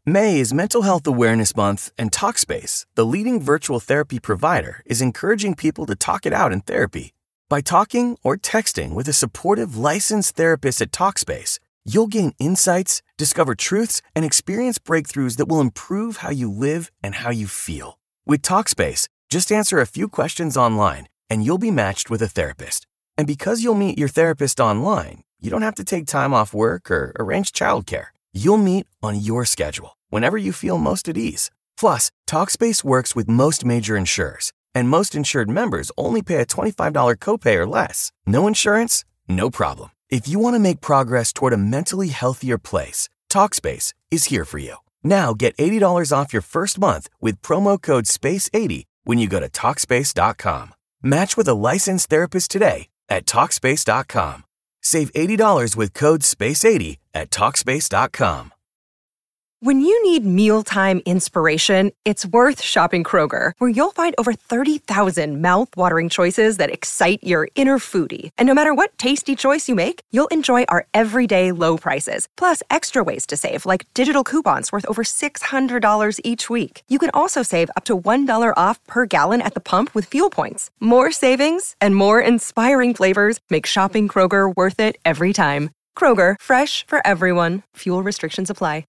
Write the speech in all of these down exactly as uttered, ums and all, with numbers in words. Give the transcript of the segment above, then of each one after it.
May is Mental Health Awareness Month, and Talkspace, the leading virtual therapy provider, is encouraging people to talk it out in therapy. By talking or texting with a supportive, licensed therapist at Talkspace, you'll gain insights, discover truths, and experience breakthroughs that will improve how you live and how you feel. With Talkspace, just answer a few questions online, and you'll be matched with a therapist. And because you'll meet your therapist online, you don't have to take time off work or arrange childcare. You'll meet on your schedule, whenever you feel most at ease. Plus, Talkspace works with most major insurers, and most insured members only pay a twenty-five dollars copay or less. No insurance? No problem. If you want to make progress toward a mentally healthier place, Talkspace is here for you. Now get eighty dollars off your first month with promo code space eighty when you go to Talkspace dot com. Match with a licensed therapist today at Talkspace dot com. Save eighty dollars with code space eighty at Talkspace dot com. When you need mealtime inspiration, it's worth shopping Kroger, where you'll find over thirty thousand mouth-watering choices that excite your inner foodie. And no matter what tasty choice you make, you'll enjoy our everyday low prices, plus extra ways to save, like digital coupons worth over six hundred dollars each week. You can also save up to one dollar off per gallon at the pump with fuel points. More savings and more inspiring flavors make shopping Kroger worth it every time. Kroger, fresh for everyone. Fuel restrictions apply.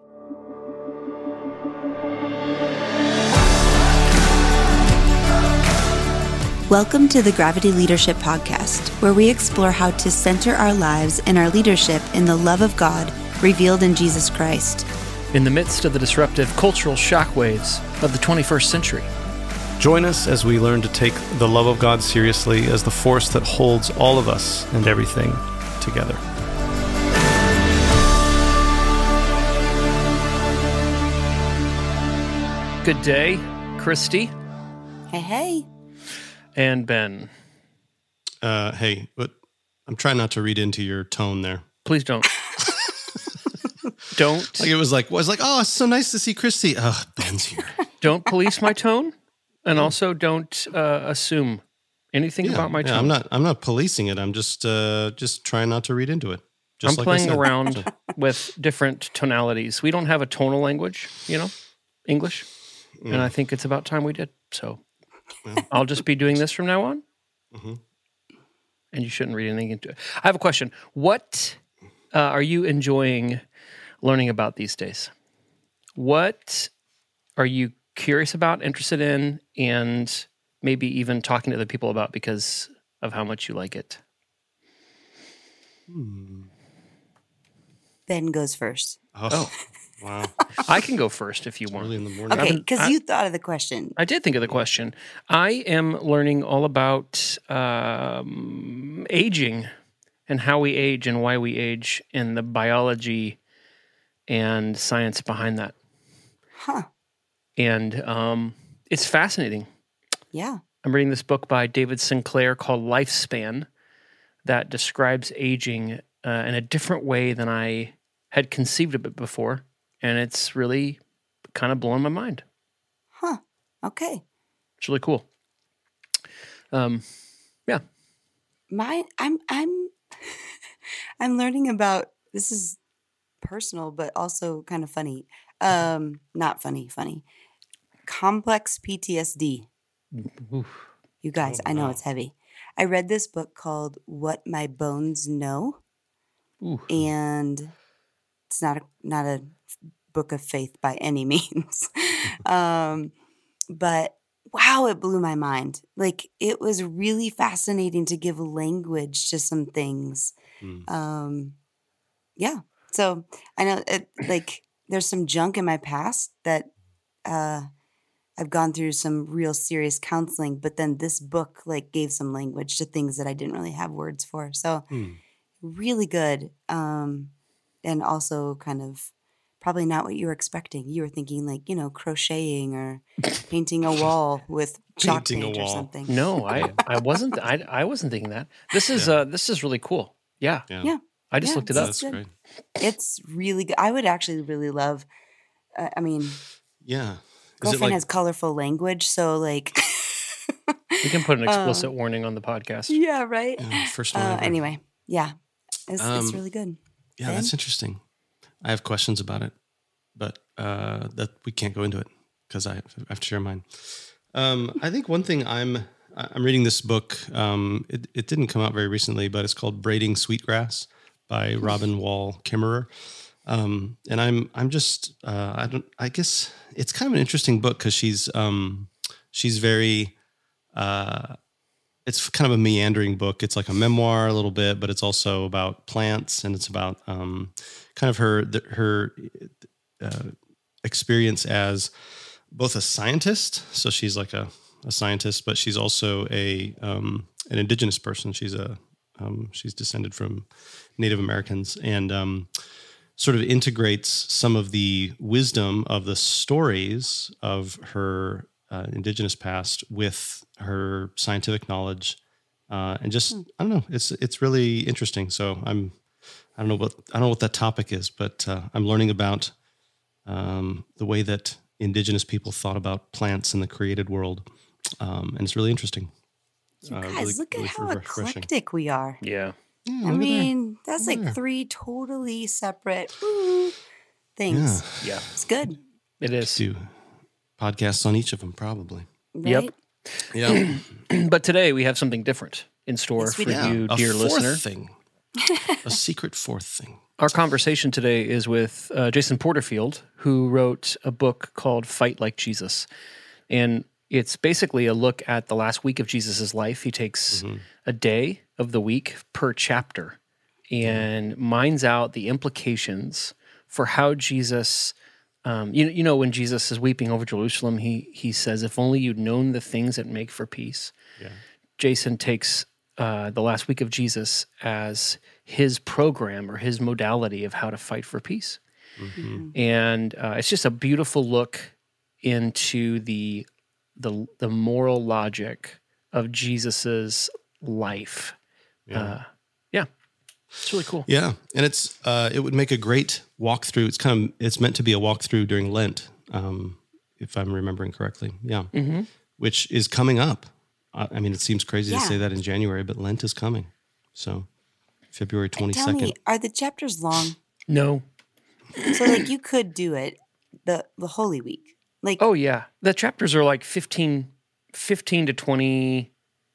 Welcome to the Gravity Leadership Podcast, where we explore how to center our lives and our leadership in the love of God revealed in Jesus Christ. In the midst of the disruptive cultural shockwaves of the twenty-first century. Join us as we learn to take the love of God seriously as the force that holds all of us and everything together. Good day, Christy. Hey, hey. And Ben. Uh, hey, but I'm trying not to read into your tone there. Please don't. Don't. Like it was like, was like, oh, it's so nice to see Christy. Ugh, Ben's here. Don't police my tone, and also don't uh, assume anything yeah, about my tone. Yeah, I'm not. I'm not policing it. I'm just, uh, just trying not to read into it. Just I'm like playing around with different tonalities. We don't have a tonal language, you know, English, mm. and I think it's about time we did. So. Well, I'll just be doing this from now on, mm-hmm. and you shouldn't read anything into it. I have a question. What uh, are you enjoying learning about these days? What are you curious about, interested in, and maybe even talking to other people about because of how much you like it? Hmm. Ben goes first. Oh, oh. Wow. I can go first if you want. Early in the morning. Okay, because you thought of the question. I did think of the question. I am learning all about um, aging and how we age and why we age and the biology and science behind that. Huh. And um, it's fascinating. Yeah. I'm reading this book by David Sinclair called Lifespan that describes aging uh, in a different way than I had conceived of it before. And it's really kind of blowing my mind. Huh. Okay. It's really cool. Um, yeah. My, I'm, I'm, I'm learning about, this is personal, but also kind of funny. Um, not funny, funny. Complex P T S D. Oof. You guys, oh, I know wow. It's heavy. I read this book called What My Bones Know. Oof. And it's not a, not a book of faith by any means. um, but wow, it blew my mind. Like, it was really fascinating to give language to some things. Mm. Um, yeah. So I know it, like there's some junk in my past that uh, I've gone through some real serious counseling, but then this book like gave some language to things that I didn't really have words for. So mm. really good. Um, and also kind of probably not what you were expecting. You were thinking like, you know, crocheting or painting a wall with chalk paint or something. No, I, I wasn't. I, I wasn't thinking that. This is yeah. uh, this is really cool. Yeah. Yeah. yeah. I just yeah, looked it up. That's great. It's really good. I would actually really love, uh, I mean, yeah. Girlfriend like, has colorful language. So like. We can put an explicit um, warning on the podcast. Yeah, right. Yeah, first one. Uh, anyway, yeah. It's, um, it's really good. Yeah, Ben? That's interesting. I have questions about it. but uh, that we can't go into it because I have to share mine. Um, I think one thing I'm I'm reading this book. Um, it, it didn't come out very recently, but it's called Braiding Sweetgrass by Robin Wall Kimmerer. Um, and I'm I'm just uh, I don't I guess it's kind of an interesting book because she's um, she's very uh, it's kind of a meandering book. It's like a memoir a little bit, but it's also about plants, and it's about um, kind of her her uh, experience as both a scientist. So she's like a, a scientist, but she's also a um, an indigenous person. She's a um, she's descended from Native Americans, and um, sort of integrates some of the wisdom of the stories of her uh, indigenous past with her scientific knowledge, uh, and just hmm. I don't know. It's it's really interesting. So I'm I don't know what I don't know what that topic is, but uh, I'm learning about um, the way that indigenous people thought about plants in the created world, um, and it's really interesting. You uh, guys, really, look at really how refreshing. eclectic we are. Yeah. Yeah, I look at mean, there. that's Look like there. three totally separate ooh, things. Yeah. Yeah. It's good, It is. Do podcasts on each of them, probably. right? Yep. Yeah. But today we have something different in store Yes, we for do. you, a dear fourth listener. thing. A secret fourth thing. Our conversation today is with uh, Jason Porterfield, who wrote a book called Fight Like Jesus. And it's basically a look at the last week of Jesus' life. He takes Mm-hmm. a day of the week per chapter and mines out the implications for how Jesus, um, you, you know, when Jesus is weeping over Jerusalem, he he says, if only you'd known the things that make for peace. Yeah. Jason takes uh, the last week of Jesus as his program or his modality of how to fight for peace. Mm-hmm. And uh, it's just a beautiful look into the the the moral logic of Jesus's life. Yeah. Uh, yeah, it's really cool. Yeah, and it's uh, it would make a great walkthrough. It's kind of it's meant to be a walkthrough during Lent, um, if I'm remembering correctly. Yeah, Mm-hmm. which is coming up. I I mean, it seems crazy Yeah. to say that in January, but Lent is coming. So February twenty Tell me, second. are the chapters long? No. So, like, you could do it the the Holy Week. Like, Oh yeah, the chapters are like fifteen, fifteen to twenty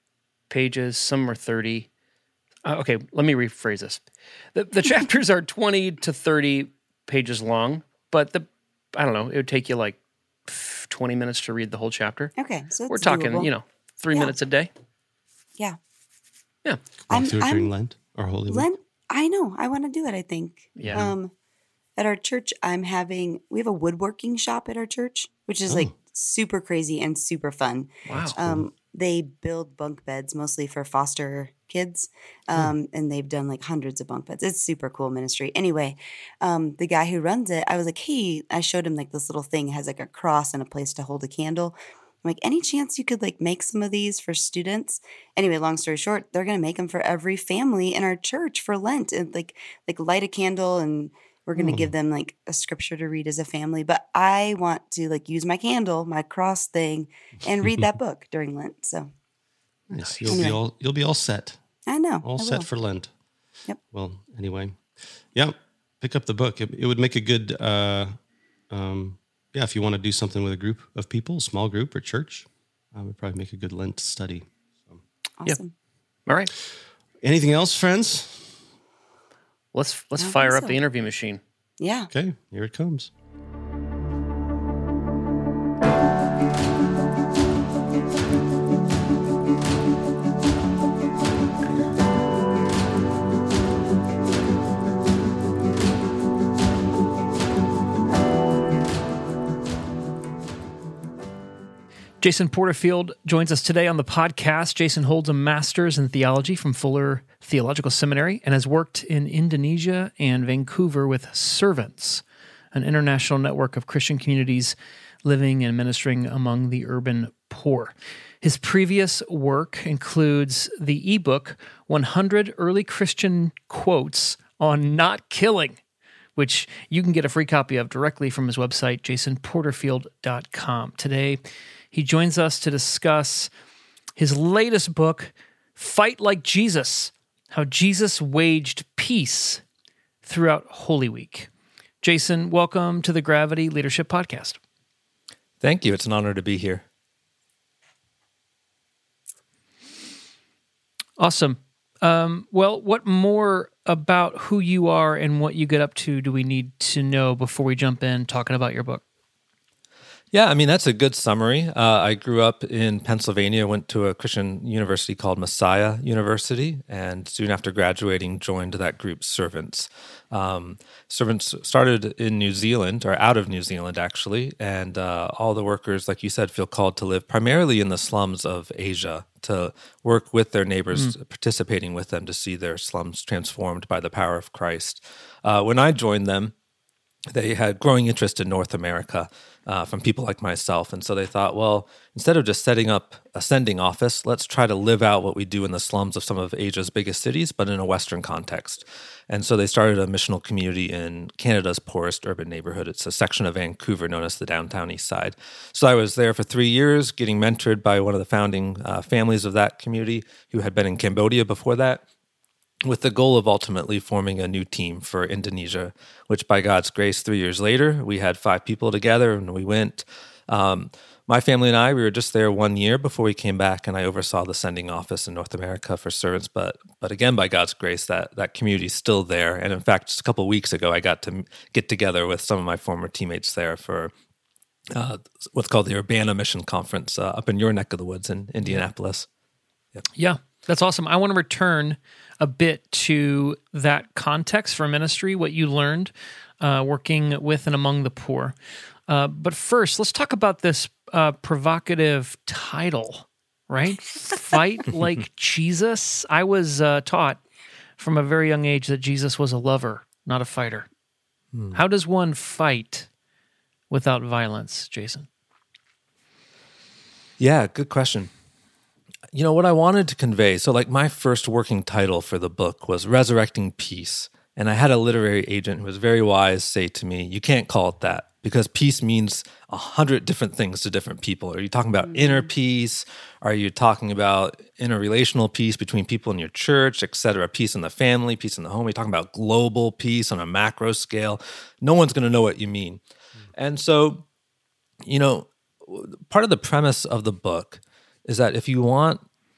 pages. Some are thirty. Uh, okay, let me rephrase this. The, the chapters are twenty to thirty pages long, but the I don't know. It would take you like twenty minutes to read the whole chapter. okay, so it's We're talking, doable. you know, three Yeah. minutes a day. yeah. Yeah, I'm- Walkthrough during I'm- Lent or Holy Week. Lent, I know. I want to do it, I think. Yeah. Um, at our church, I'm having, we have a woodworking shop at our church, which is Oh. like super crazy and super fun. wow. Um, they build bunk beds mostly for foster kids. Um, and they've done like hundreds of bunk beds. It's super cool ministry. Anyway, um, the guy who runs it, I was like, hey, I showed him like this little thing. It has like a cross and a place to hold a candle. I'm like, any chance you could like make some of these for students? Anyway, long story short, they're gonna make them for every family in our church for Lent, and like like light a candle, and we're gonna give them like a scripture to read as a family. But I want to like use my candle, my cross thing, and read that book during Lent. So Yes, you'll Anyway. be all you'll be all set. I know, All I set will. for Lent. Yep. Well, anyway, yeah, pick up the book. It, it would make a good, uh, um, yeah, if you want to do something with a group of people, small group or church, uh, it would probably make a good Lent study. Awesome. All right, Anything else, friends? let's let's I don't fire think up the so. interview machine. Yeah. Okay, here it comes. Jason Porterfield joins us today on the podcast. Jason holds a master's in theology from Fuller Theological Seminary and has worked in Indonesia and Vancouver with Servants, an international network of Christian communities living and ministering among the urban poor. His previous work includes the ebook one hundred Early Christian Quotes on Not Killing, which you can get a free copy of directly from his website, jason porterfield dot com. Today, he joins us to discuss his latest book, Fight Like Jesus, How Jesus Waged Peace Throughout Holy Week. Jason, welcome to the Gravity Leadership Podcast. Thank you. It's an honor to be here. Awesome. Um, well, what more about who you are and what you get up to do we need to know before we jump in talking about your book? Yeah, I mean, that's a good summary. Uh, I grew up in Pennsylvania, went to a Christian university called Messiah University, and soon after graduating, joined that group, Servants. Um, Servants started in New Zealand, or out of New Zealand, actually, and uh, all the workers, like you said, feel called to live primarily in the slums of Asia, to work with their neighbors, mm. participating with them to see their slums transformed by the power of Christ. Uh, when I joined them, they had growing interest in North America uh, from people like myself. And so they thought, well, instead of just setting up a sending office, let's try to live out what we do in the slums of some of Asia's biggest cities, but in a Western context. And so they started a missional community in Canada's poorest urban neighborhood. It's a section of Vancouver known as the Downtown East Side. So I was there for three years, getting mentored by one of the founding uh, families of that community who had been in Cambodia before that, with the goal of ultimately forming a new team for Indonesia, which by God's grace, three years later, we had five people together and we went. Um, my family and I, we were just there one year before we came back, and I oversaw the sending office in North America for Servants. But but again, by God's grace, that, that community is still there. And in fact, just a couple of weeks ago, I got to get together with some of my former teammates there for uh, what's called the Urbana Mission Conference uh, up in your neck of the woods in Indianapolis. Yep. Yeah, that's awesome. I want to return a bit to that context for ministry, what you learned uh, working with and among the poor. Uh, but first, let's talk about this uh, provocative title, right? Fight like Jesus. I was uh, taught from a very young age that Jesus was a lover, not a fighter. Hmm. How does one fight without violence, Jason? Yeah, good question. You know, what I wanted to convey, so like my first working title for the book was Resurrecting Peace. And I had a literary agent who was very wise say to me, you can't call it that because peace means a hundred different things to different people. Are you talking about mm-hmm. inner peace? Are you talking about interrelational peace between people in your church, et cetera? Peace in the family, peace in the home? Are you talking about global peace on a macro scale? No one's going to know what you mean. Mm-hmm. And so, you know, part of the premise of the book is that if you want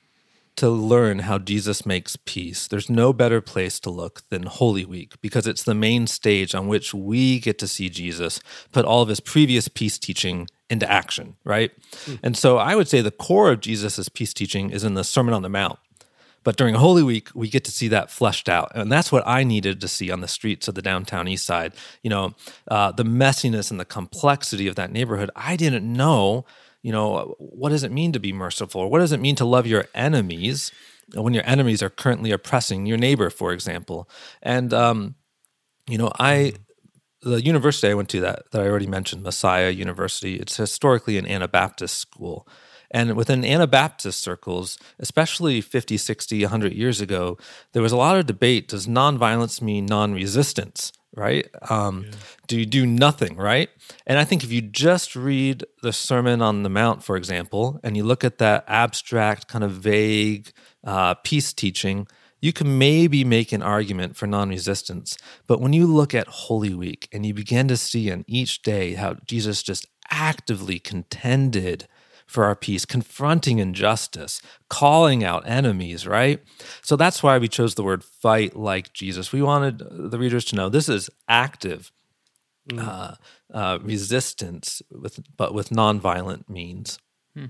to learn how Jesus makes peace, there's no better place to look than Holy Week, because it's the main stage on which we get to see Jesus put all of his previous peace teaching into action, right? Mm. And so I would say the core of Jesus's peace teaching is in the Sermon on the Mount. But during Holy Week, we get to see that fleshed out. And that's what I needed to see on the streets of the downtown East Side. You know, uh, the messiness and the complexity of that neighborhood. I didn't know You know, what does it mean to be merciful? What does it mean to love your enemies when your enemies are currently oppressing your neighbor, for example? And, um, you know, I, the university I went to that, that I already mentioned, Messiah University, it's historically an Anabaptist school. And within Anabaptist circles, especially fifty, sixty, one hundred years ago, there was a lot of debate. Does nonviolence mean non-resistance? Right? Um, yeah. Do you do nothing, right? And I think if you just read the Sermon on the Mount, for example, and you look at that abstract, kind of vague uh, peace teaching, you can maybe make an argument for non-resistance. But when you look at Holy Week and you begin to see in each day how Jesus just actively contended for our peace, confronting injustice, calling out enemies, right? So that's why we chose the word fight like Jesus. We wanted the readers to know this is active mm. uh, uh, resistance, with, but with nonviolent means. Hmm.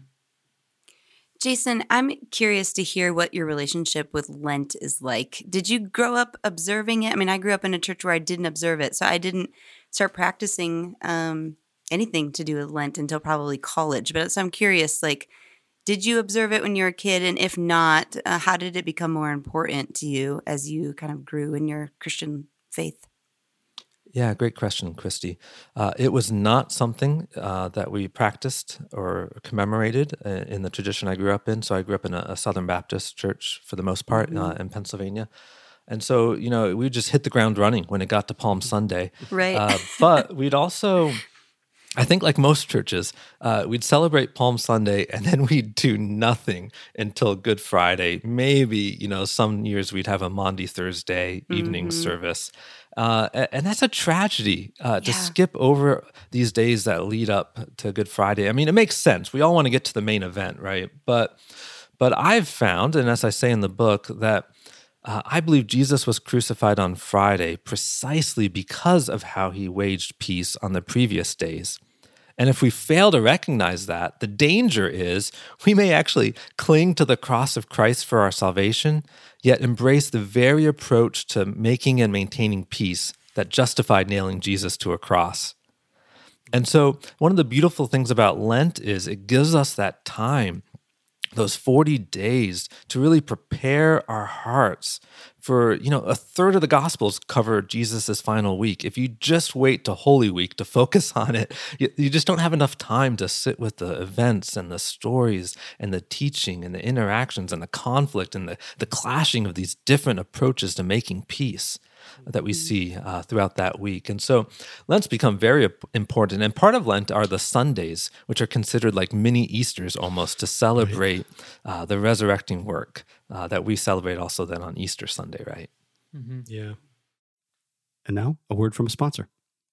Jason, I'm curious to hear what your relationship with Lent is like. Did you grow up observing it? I mean, I grew up in a church where I didn't observe it, so I didn't start practicing um anything to do with Lent until probably college. But so I'm curious, like, did you observe it when you were a kid? And if not, uh, how did it become more important to you as you kind of grew in your Christian faith? Yeah, great question, Christy. Uh, it was not something uh, that we practiced or commemorated in the tradition I grew up in. So I grew up in a, a Southern Baptist church for the most part mm-hmm. uh, in Pennsylvania. And so, you know, we just hit the ground running when it got to Palm Sunday. Right. Uh, but we'd also... I think like most churches, uh, we'd celebrate Palm Sunday and then we'd do nothing until Good Friday. Maybe, you know, some years we'd have a Maundy Thursday evening mm-hmm. service. Uh, a- and that's a tragedy uh, to Yeah. skip over these days that lead up to Good Friday. I mean, it makes sense. We all want to get to the main event, right? But but I've found, and as I say in the book, that uh, I believe Jesus was crucified on Friday precisely because of how he waged peace on the previous days. And if we fail to recognize that, the danger is we may actually cling to the cross of Christ for our salvation, yet embrace the very approach to making and maintaining peace that justified nailing Jesus to a cross. And so one of the beautiful things about Lent is it gives us that time, those forty days, to really prepare our hearts for, you know, a third of the Gospels cover Jesus' final week. If you just wait to Holy Week to focus on it, you, you just don't have enough time to sit with the events and the stories and the teaching and the interactions and the conflict and the, the clashing of these different approaches to making peace that we see uh, throughout that week. And so Lent's become very important. And part of Lent are the Sundays, which are considered like mini Easters almost, to celebrate uh, the resurrecting work uh, that we celebrate also then on Easter Sunday, right? Mm-hmm. Yeah. And now, a word from a sponsor.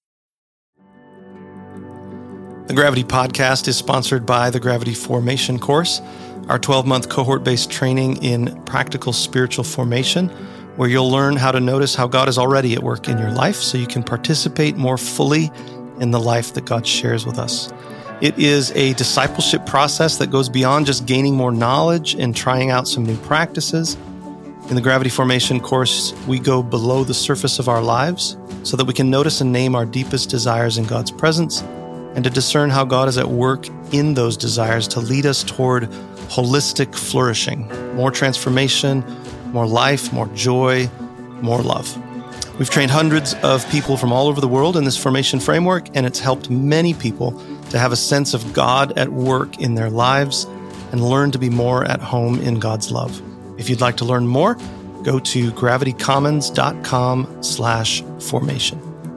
The Gravity Podcast is sponsored by the Gravity Formation course, our twelve-month cohort-based training in practical spiritual formation, where you'll learn how to notice how God is already at work in your life so you can participate more fully in the life that God shares with us. It is a discipleship process that goes beyond just gaining more knowledge and trying out some new practices. In the Gravity Formation course, we go below the surface of our lives so that we can notice and name our deepest desires in God's presence and to discern how God is at work in those desires to lead us toward holistic flourishing, more transformation, more life, more joy, more love. We've trained hundreds of people from all over the world in this formation framework, and it's helped many people to have a sense of God at work in their lives and learn to be more at home in God's love. If you'd like to learn more, go to gravitycommons.com slash formation.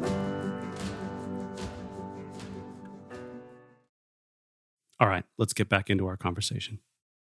All right, let's get back into our conversation.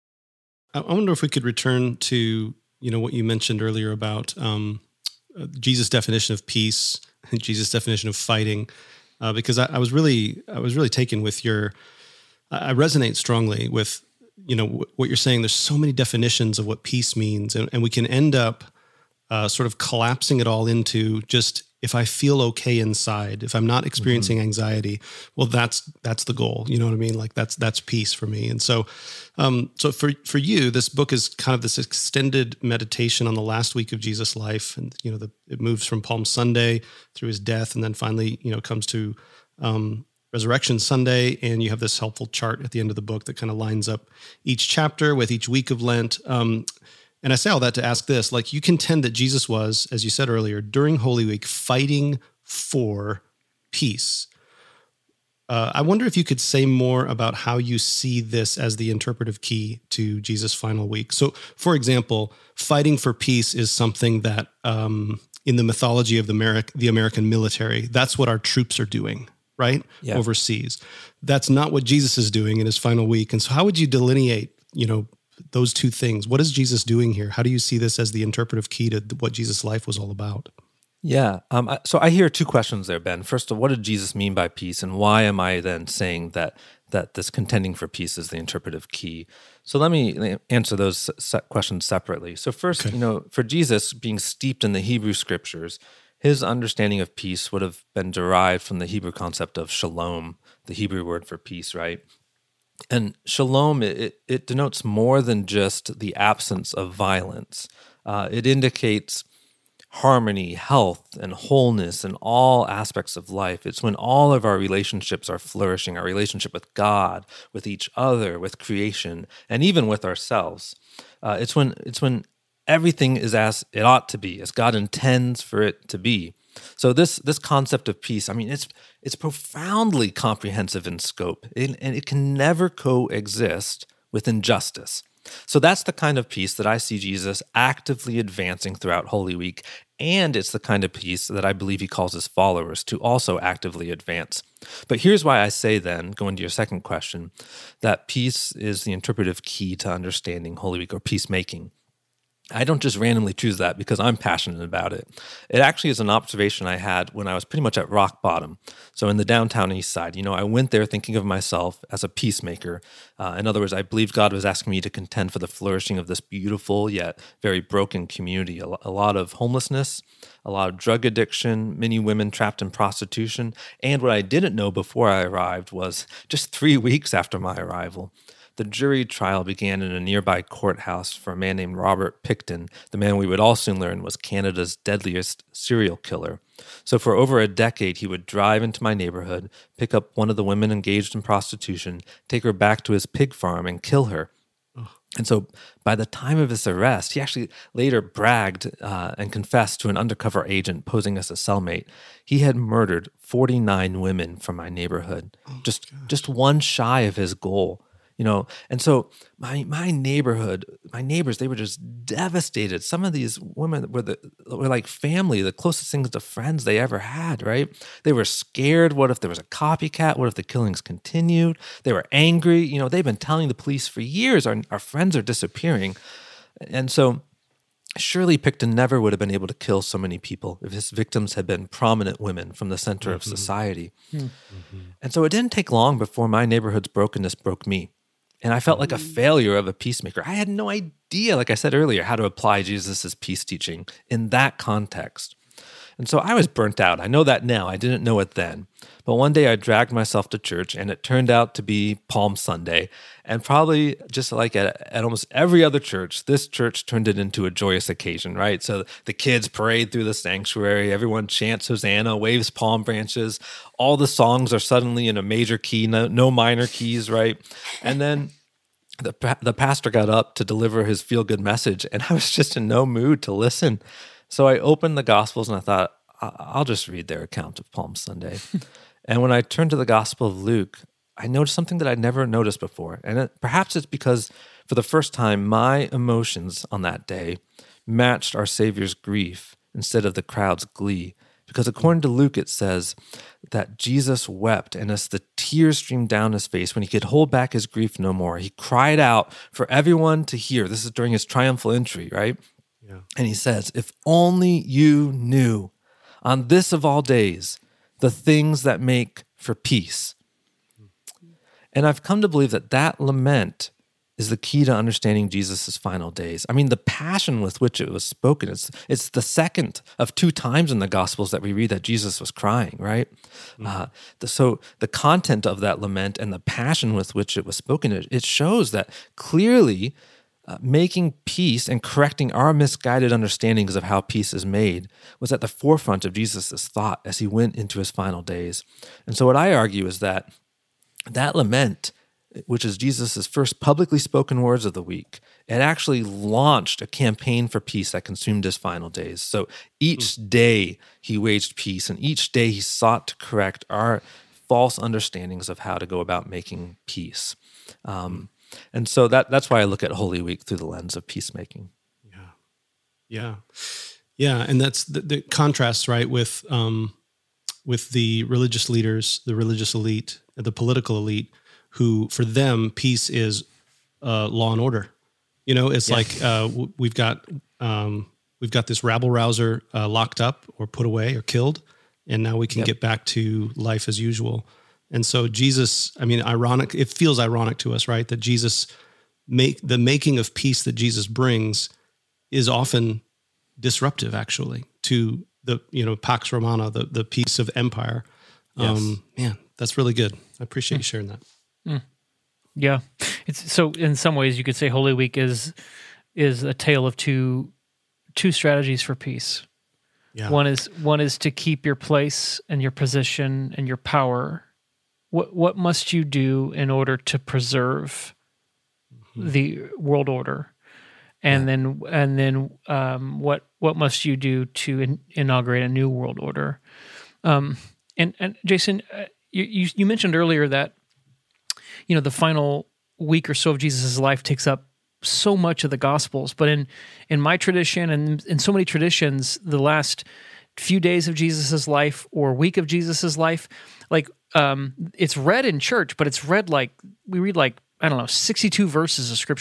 I wonder if we could return to you know, what you mentioned earlier about um, uh, Jesus' definition of peace and Jesus' definition of fighting, uh, because I, I was really, I was really taken with your. I, I resonate strongly with, you know, w- what you're saying. There's so many definitions of what peace means, and, and we can end up uh, sort of collapsing it all into just if I feel okay inside, if I'm not experiencing mm-hmm. anxiety, well, that's that's the goal. You know what I mean? Like that's that's peace for me. And so, um, so for for you, this book is kind of this extended meditation on the last week of Jesus' life, and you know, the, it moves from Palm Sunday through his death, and then finally, you know, comes to um, Resurrection Sunday, and you have this helpful chart at the end of the book that kind of lines up each chapter with each week of Lent. Um, And I say all that to ask this, like you contend that Jesus was, as you said earlier, during Holy Week, fighting for peace. Uh, I wonder if you could say more about how you see this as the interpretive key to Jesus' final week. So, for example, fighting for peace is something that um, in the mythology of the, Ameri- the American military, that's what our troops are doing, right? Yeah. Overseas. That's not what Jesus is doing in his final week. And so how would you delineate, you know, those two things? What is Jesus doing here? How do you see this as the interpretive key to what Jesus' life was all about? Yeah. Um, I- so I hear two questions there, Ben. First of all, what did Jesus mean by peace? And why am I then saying that that this contending for peace is the interpretive key? So let me answer those se- questions separately. So first, Okay. you know, for Jesus, being steeped in the Hebrew scriptures, his understanding of peace would have been derived from the Hebrew concept of shalom, the Hebrew word for peace, right? And shalom, it, it denotes more than just the absence of violence. Uh, it indicates harmony, health, and wholeness in all aspects of life. It's when all of our relationships are flourishing, our relationship with God, with each other, with creation, and even with ourselves. Uh, it's when it's when everything is as it ought to be, as God intends for it to be. So this this concept of peace, I mean, it's it's profoundly comprehensive in scope, and, and it can never coexist with injustice. So that's the kind of peace that I see Jesus actively advancing throughout Holy Week, and it's the kind of peace that I believe he calls his followers to also actively advance. But here's why I say then, going to your second question, that peace is the interpretive key to understanding Holy Week or peacemaking. I don't just randomly choose that because I'm passionate about it. It actually is an observation I had when I was pretty much at rock bottom. So in the downtown east side, you know, I went there thinking of myself as a peacemaker. Uh, in other words, I believed God was asking me to contend for the flourishing of this beautiful yet very broken community. A, a lot of homelessness, a lot of drug addiction, many women trapped in prostitution. And what I didn't know before I arrived was just three weeks after my arrival, the jury trial began in a nearby courthouse for a man named Robert Pickton, the man we would all soon learn was Canada's deadliest serial killer. So for over a decade, he would drive into my neighborhood, pick up one of the women engaged in prostitution, take her back to his pig farm, and kill her. And so by the time of his arrest, he actually later bragged uh, and confessed to an undercover agent posing as a cellmate. He had murdered forty-nine women from my neighborhood, oh just gosh. just one shy of his goal. You know, and so my my neighborhood, my neighbors, they were just devastated. Some of these women were the were like family, the closest things to friends they ever had, right? They were scared. What if there was a copycat? What if the killings continued? They were angry. You know, they've been telling the police for years, our, our friends are disappearing. And so surely Pickton never would have been able to kill so many people if his victims had been prominent women from the center mm-hmm. of society. Mm-hmm. And so it didn't take long before my neighborhood's brokenness broke me. And I felt like a failure of a peacemaker. I had no idea, like I said earlier, how to apply Jesus' peace teaching in that context. And so I was burnt out. I know that now. I didn't know it then. But one day I dragged myself to church, and it turned out to be Palm Sunday. And probably just like at, at almost every other church, this church turned it into a joyous occasion, right? So the kids parade through the sanctuary. Everyone chants Hosanna, waves palm branches. All the songs are suddenly in a major key, no, no minor keys, right? And then the, the pastor got up to deliver his feel-good message, and I was just in no mood to listen. So I opened the Gospels and I thought, I'll just read their account of Palm Sunday. And when I turned to the Gospel of Luke, I noticed something that I'd never noticed before. And it, perhaps it's because for the first time, my emotions on that day matched our Savior's grief instead of the crowd's glee. Because according to Luke, it says that Jesus wept, and as the tears streamed down his face, when he could hold back his grief no more, he cried out for everyone to hear. This is during his triumphal entry, right? Yeah. And he says, if only you knew on this of all days, the things that make for peace. And I've come to believe that that lament is the key to understanding Jesus' final days. I mean, the passion with which it was spoken, it's, it's the second of two times in the Gospels that we read that Jesus was crying, right? Mm-hmm. Uh, the, so the content of that lament and the passion with which it was spoken, it, it shows that clearly Uh, making peace and correcting our misguided understandings of how peace is made was at the forefront of Jesus' thought as he went into his final days. And so what I argue is that that lament, which is Jesus' first publicly spoken words of the week, it actually launched a campaign for peace that consumed his final days. So each day he waged peace, and each day he sought to correct our false understandings of how to go about making peace. Um, And so that that's why I look at Holy Week through the lens of peacemaking. Yeah, yeah, yeah, and that's the, the contrast, right, with um, with the religious leaders, the religious elite, the political elite, who for them peace is uh, law and order. You know, it's yeah. like uh, we've got um, we've got this rabble rouser uh, locked up or put away or killed, and now we can yep. get back to life as usual. And so Jesus, I mean, ironic, it feels ironic to us, right? That Jesus make the making of peace that Jesus brings is often disruptive actually to the, you know, Pax Romana, the, the peace of empire. Yes. Um, man, that's really good. I appreciate mm. you sharing that. Mm. Yeah. It's so in some ways you could say Holy Week is, is a tale of two, two strategies for peace. Yeah. One is, one is to keep your place and your position and your power. What what must you do in order to preserve mm-hmm. the world order, and yeah. then and then um, what what must you do to in, inaugurate a new world order? Um, and and Jason, uh, you, you you mentioned earlier that you know the final week or so of Jesus' life takes up so much of the Gospels, but in in my tradition and in so many traditions, the last few days of Jesus' life or week of Jesus' life, like. Um, it's read in church, but it's read like, we read like, I don't know, sixty-two verses of scripture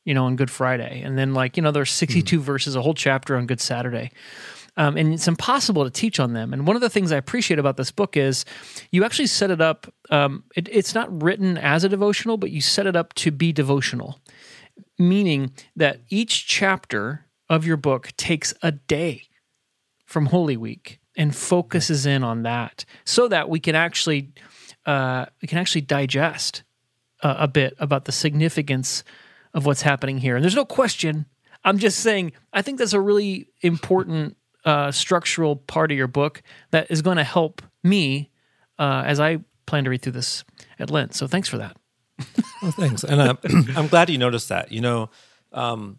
you know, on Good Friday. And then like, you know, there's sixty-two mm. verses, a whole chapter on Good Saturday. Um, and it's impossible to teach on them. And one of the things I appreciate about this book is you actually set it up, um, it, it's not written as a devotional, but you set it up to be devotional, meaning that each chapter of your book takes a day from Holy Week and focuses in on that so that we can actually uh, we can actually digest uh, a bit about the significance of what's happening here. And there's no question, I'm just saying, I think that's a really important Uh, structural part of your book that is going to help me uh, as I plan to read through this at Lent. So thanks for that. Well, thanks. And uh, I'm glad you noticed that. You know, um,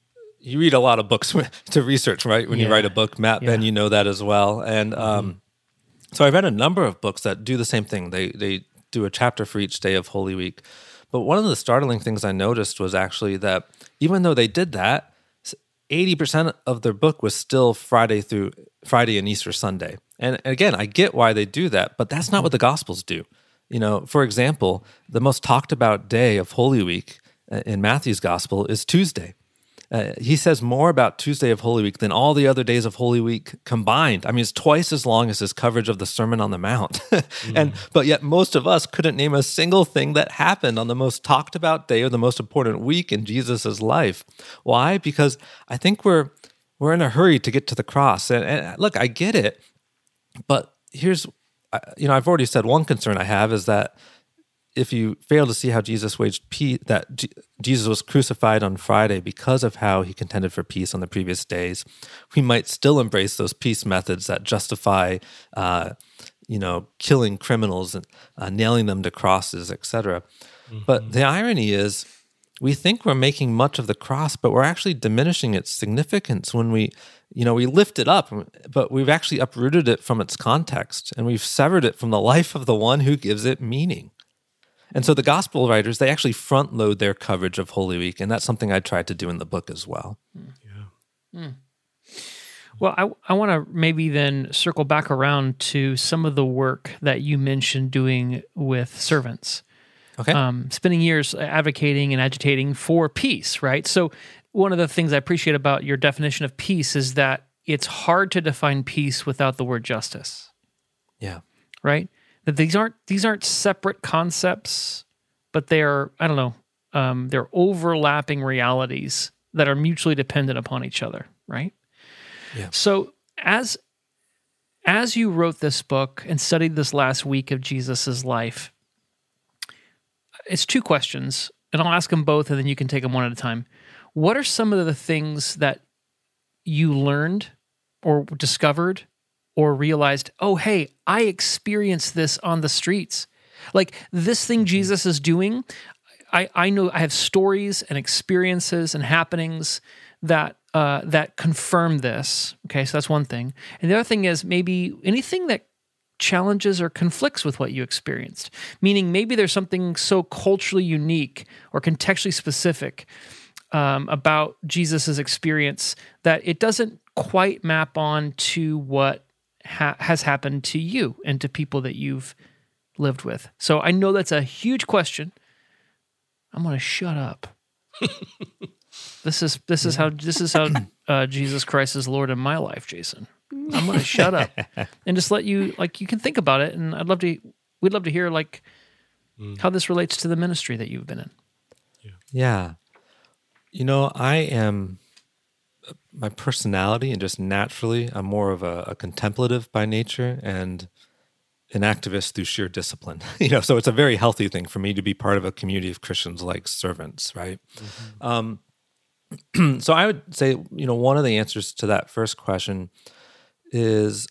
you read a lot of books to research, right? When yeah. you write a book, Matt, yeah. Ben, you know that as well. And um, mm-hmm. so I read a number of books that do the same thing. They they do a chapter for each day of Holy Week. But one of the startling things I noticed was actually that even though they did that, eighty percent of their book was still Friday through Friday and Easter Sunday. And again, I get why they do that, but that's not what the Gospels do. You know, for example, the most talked about day of Holy Week in Matthew's Gospel is Tuesday. Uh, he says more about Tuesday of Holy Week than all the other days of Holy Week combined. I mean, it's twice as long as his coverage of the Sermon on the Mount. and mm. But yet most of us couldn't name a single thing that happened on the most talked about day or the most important week in Jesus' life. Why? Because I think we're we're in a hurry to get to the cross. And, and look, I get it, but here's, you know, I've already said one concern I have is that if you fail to see how Jesus waged peace, that G- Jesus was crucified on Friday because of how he contended for peace on the previous days, we might still embrace those peace methods that justify, uh, you know, killing criminals and uh, nailing them to crosses, et cetera. Mm-hmm. But the irony is, we think we're making much of the cross, but we're actually diminishing its significance when we, you know, we lift it up, but we've actually uprooted it from its context, and we've severed it from the life of the one who gives it meaning. And so the gospel writers, they actually front load their coverage of Holy Week, and that's something I tried to do in the book as well. Yeah. Mm. Well, I, I want to maybe then circle back around to some of the work that you mentioned doing with servants. Okay. Um, spending years advocating and agitating for peace, right? So one of the things I appreciate about your definition of peace is that it's hard to define peace without the word justice. Yeah. Right? That these aren't these aren't separate concepts, but they're, I don't know, um, they're overlapping realities that are mutually dependent upon each other, right? Yeah. So as as you wrote this book and studied this last week of Jesus's life, it's two questions, and I'll ask them both, and then you can take them one at a time. What are some of the things that you learned or discovered or realized, oh, hey, I experienced this on the streets? Like this thing Jesus is doing, I, I know I have stories and experiences and happenings that uh, that confirm this. Okay, so that's one thing. And the other thing is maybe anything that challenges or conflicts with what you experienced, meaning maybe there's something so culturally unique or contextually specific um, about Jesus's experience that it doesn't quite map on to what ha- has happened to you and to people that you've lived with. So I know that's a huge question. I'm going to shut up. This is this is how this is how uh, Jesus Christ is Lord in my life, Jason. I'm going to shut up and just let you, like, you can think about it. And I'd love to, we'd love to hear, like, mm. how this relates to the ministry that you've been in. Yeah. yeah. You know, I am, my personality and just naturally, I'm more of a, a contemplative by nature and an activist through sheer discipline. You know, so it's a very healthy thing for me to be part of a community of Christians like servants, right? Mm-hmm. Um, so I would say, you know, one of the answers to that first question is,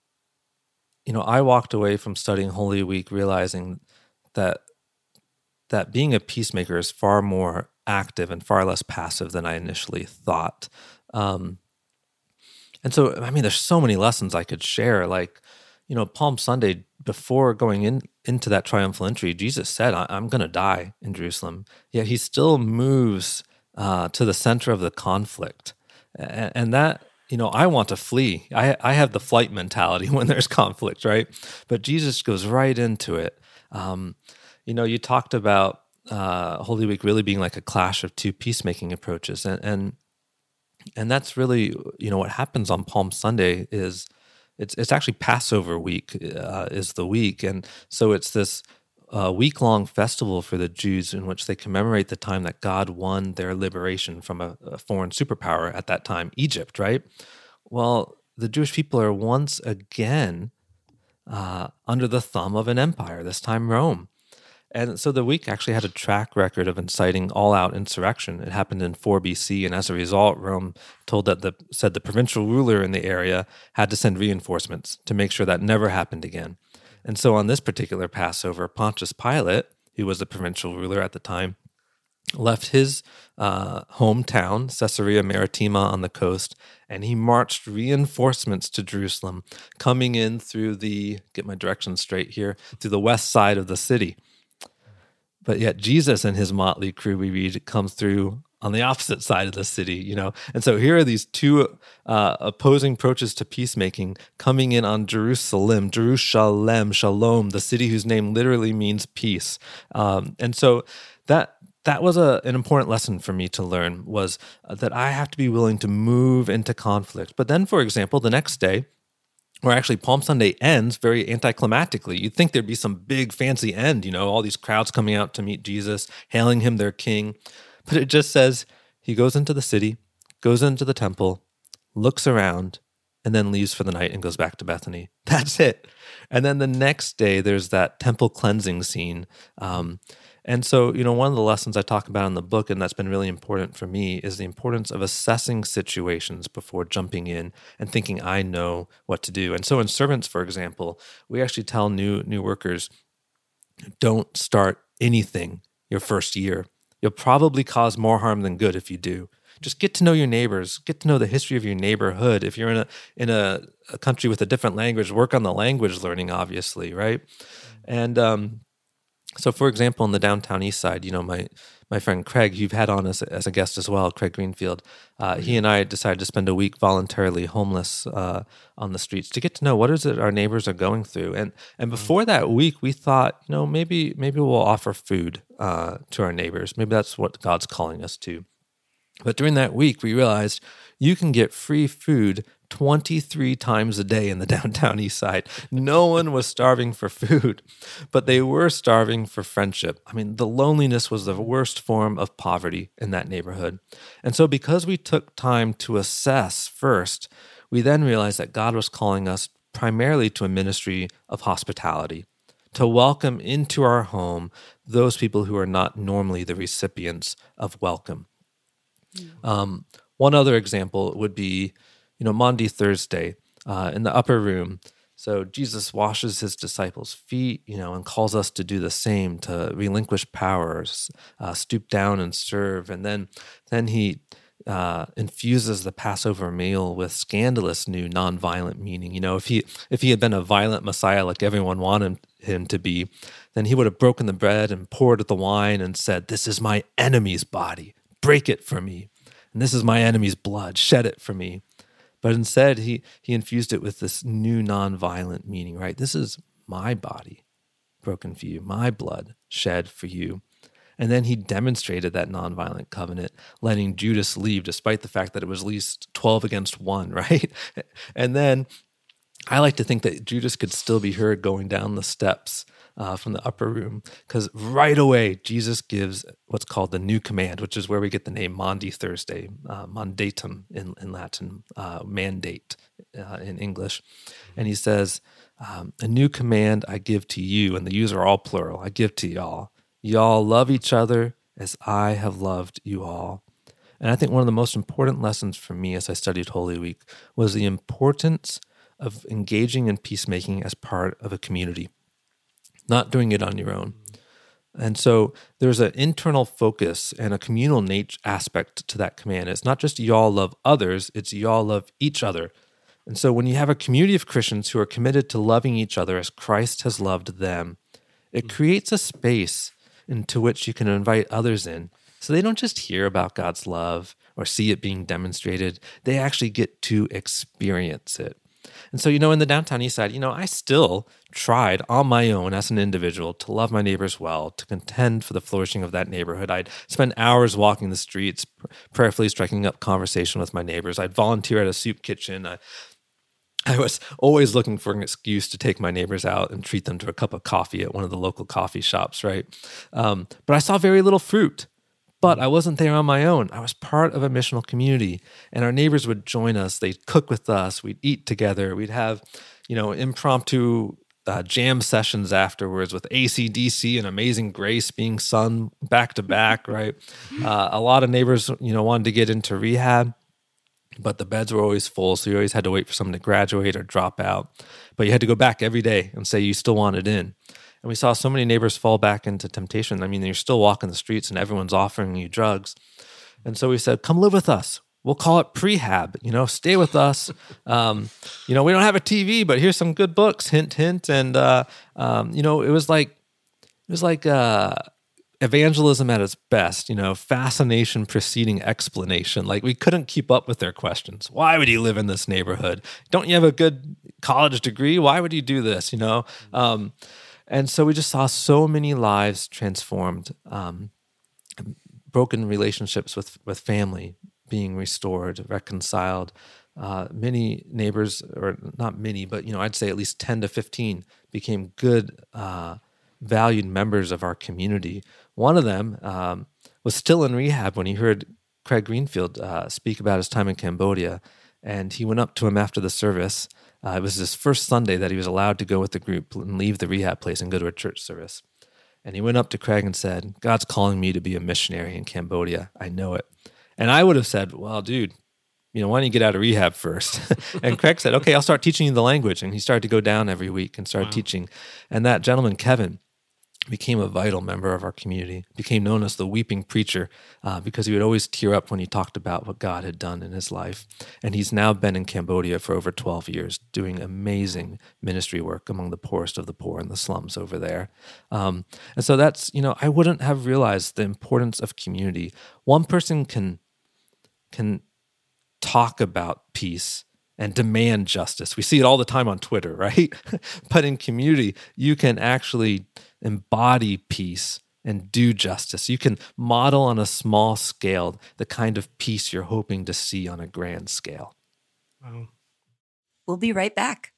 you know, I walked away from studying Holy Week realizing that that being a peacemaker is far more active and far less passive than I initially thought. Um, and so, I mean, there's so many lessons I could share. Like, you know, Palm Sunday, before going in into that triumphal entry, Jesus said, I'm going to die in Jerusalem. Yet he still moves uh, to the center of the conflict. And, and that, you know, I want to flee. I I have the flight mentality when there's conflict, right? But Jesus goes right into it. Um, you know, you talked about uh, Holy Week really being like a clash of two peacemaking approaches. And, and and that's really, you know, what happens on Palm Sunday is it's it's actually Passover week uh, is the week. And so it's this uh, week-long festival for the Jews in which they commemorate the time that God won their liberation from a, a foreign superpower at that time, Egypt, right? Well, the Jewish people are once again uh, under the thumb of an empire, this time Rome. And so the week actually had a track record of inciting all-out insurrection. It happened in four B C, and as a result, Rome told that the said the provincial ruler in the area had to send reinforcements to make sure that never happened again. And so on this particular Passover, Pontius Pilate, who was the provincial ruler at the time, left his uh, hometown, Caesarea Maritima on the coast, and he marched reinforcements to Jerusalem, coming in through the, get my directions straight here, through the west side of the city. But yet Jesus and his motley crew, we read, comes through on the opposite side of the city, you know. And so here are these two uh, opposing approaches to peacemaking coming in on Jerusalem, Jerusalem, Shalom, the city whose name literally means peace. Um, and so that that was a, an important lesson for me to learn, was uh, that I have to be willing to move into conflict. But then, for example, the next day, or actually Palm Sunday ends very anticlimactically. You'd think there'd be some big fancy end, you know, all these crowds coming out to meet Jesus, hailing him their king. But it just says he goes into the city, goes into the temple, looks around, and then leaves for the night and goes back to Bethany. That's it. And then the next day, there's that temple cleansing scene. Um, and so, you know, one of the lessons I talk about in the book, and that's been really important for me, is the importance of assessing situations before jumping in and thinking I know what to do. And so in servants, for example, we actually tell new new workers, don't start anything your first year. You'll probably cause more harm than good if you do. Just get to know your neighbors, get to know the history of your neighborhood. If you're in a in a, a country with a different language, work on the language learning, obviously, right? And um, so, for example, in the downtown east side, you know, my my friend Craig, who you've had on as, as a guest as well, Craig Greenfield, uh, he and I decided to spend a week voluntarily homeless uh, on the streets to get to know what is it our neighbors are going through. And and before that week, we thought, you know, maybe maybe we'll offer food uh, to our neighbors. Maybe that's what God's calling us to. But during that week, we realized you can get free food twenty-three times a day in the downtown east side. No one was starving for food, but they were starving for friendship. I mean, the loneliness was the worst form of poverty in that neighborhood. And so because we took time to assess first, we then realized that God was calling us primarily to a ministry of hospitality, to welcome into our home those people who are not normally the recipients of welcome. Um, one other example would be, you know, Maundy Thursday uh, in the upper room. So Jesus washes his disciples' feet, you know, and calls us to do the same, to relinquish powers, uh, stoop down and serve. And then, then he uh, infuses the Passover meal with scandalous new nonviolent meaning. You know, if he if he had been a violent Messiah like everyone wanted him to be, then he would have broken the bread and poured the wine and said, "This is my enemy's body. Break it for me. And this is my enemy's blood. Shed it for me." But instead, he he infused it with this new nonviolent meaning, right? This is my body broken for you, my blood shed for you. And then he demonstrated that nonviolent covenant, letting Judas leave despite the fact that it was at least twelve against one, right? And then I like to think that Judas could still be heard going down the steps Uh, from the upper room, because right away Jesus gives what's called the new command, which is where we get the name Maundy Thursday, uh, mandatum in, in Latin, uh, mandate uh, in English. And he says, um, "A new command I give to you," and the yous are all plural, "I give to y'all. Y'all love each other as I have loved you all." And I think one of the most important lessons for me as I studied Holy Week was the importance of engaging in peacemaking as part of a community, not doing it on your own. And so there's an internal focus and a communal nature aspect to that command. It's not just y'all love others, it's y'all love each other. And so when you have a community of Christians who are committed to loving each other as Christ has loved them, it creates a space into which you can invite others in. So they don't just hear about God's love or see it being demonstrated, they actually get to experience it. And so, you know, in the downtown east side, you know, I still tried on my own as an individual to love my neighbors well, to contend for the flourishing of that neighborhood. I'd spend hours walking the streets, prayerfully striking up conversation with my neighbors. I'd volunteer at a soup kitchen. I, I was always looking for an excuse to take my neighbors out and treat them to a cup of coffee at one of the local coffee shops, right? Um, but I saw very little fruit. But I wasn't there on my own. I was part of a missional community, and our neighbors would join us. They'd cook with us. We'd eat together. We'd have, you know, impromptu uh, jam sessions afterwards with A C D C and Amazing Grace being sung back to back, right? Uh, a lot of neighbors, you know, wanted to get into rehab, but the beds were always full, so you always had to wait for someone to graduate or drop out. But you had to go back every day and say you still wanted in. And we saw so many neighbors fall back into temptation. I mean, you're still walking the streets and everyone's offering you drugs. And so we said, come live with us. We'll call it prehab, you know, stay with us. Um, you know, we don't have a T V, but here's some good books, hint, hint. And, uh, um, you know, it was like, it was like, uh, evangelism at its best, you know, fascination preceding explanation. Like we couldn't keep up with their questions. Why would you live in this neighborhood? Don't you have a good college degree? Why would you do this? You know? Um, and so we just saw so many lives transformed, um, broken relationships with, with family being restored, reconciled. Uh, many neighbors, or not many, but, you know, I'd say at least ten to fifteen became good, uh, valued members of our community. One of them um, was still in rehab when he heard Craig Greenfield uh, speak about his time in Cambodia, and he went up to him after the service. Uh, it was his first Sunday that he was allowed to go with the group and leave the rehab place and go to a church service. And he went up to Craig and said, God's calling me to be a missionary in Cambodia. I know it. And I would have said, well, dude, you know, why don't you get out of rehab first? And Craig said, okay, I'll start teaching you the language. And he started to go down every week and started wow. teaching. And that gentleman, Kevin, became a vital member of our community, became known as the weeping preacher uh, because he would always tear up when he talked about what God had done in his life. And he's now been in Cambodia for over twelve years, doing amazing ministry work among the poorest of the poor in the slums over there. Um, and so that's, you know, I wouldn't have realized the importance of community. One person can can talk about peace and demand justice. We see it all the time on Twitter, right? But in community, you can actually embody peace and do justice. You can model on a small scale the kind of peace you're hoping to see on a grand scale. Wow. We'll be right back.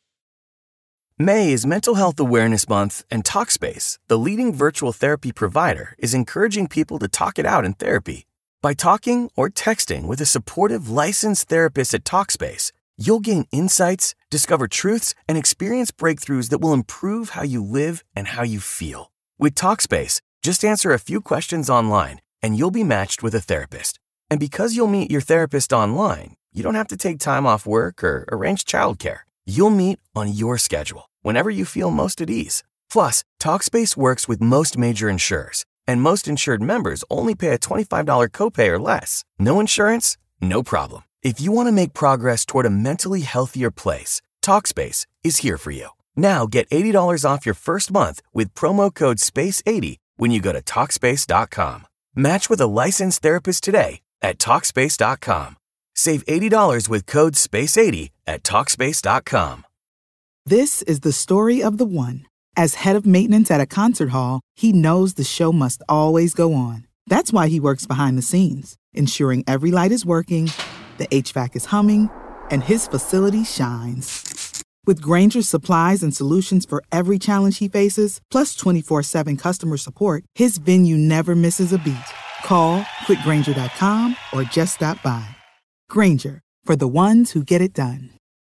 May is Mental Health Awareness Month, and Talkspace, the leading virtual therapy provider, is encouraging people to talk it out in therapy. By talking or texting with a supportive licensed therapist at Talkspace, you'll gain insights, discover truths, and experience breakthroughs that will improve how you live and how you feel. With Talkspace, just answer a few questions online, and you'll be matched with a therapist. And because you'll meet your therapist online, you don't have to take time off work or arrange childcare. You'll meet on your schedule, whenever you feel most at ease. Plus, Talkspace works with most major insurers, and most insured members only pay a twenty-five dollars copay or less. No insurance? No problem. If you want to make progress toward a mentally healthier place, Talkspace is here for you. Now get eighty dollars off your first month with promo code space eighty when you go to Talkspace dot com. Match with a licensed therapist today at Talkspace dot com. Save eighty dollars with code space eighty at Talkspace dot com. This is the story of the one. As head of maintenance at a concert hall, he knows the show must always go on. That's why he works behind the scenes, ensuring every light is working, the H V A C is humming, and his facility shines. With Grainger's supplies and solutions for every challenge he faces, plus twenty-four seven customer support, his venue never misses a beat. Call quick grainger dot com or just stop by. Grainger, for the ones who get it done.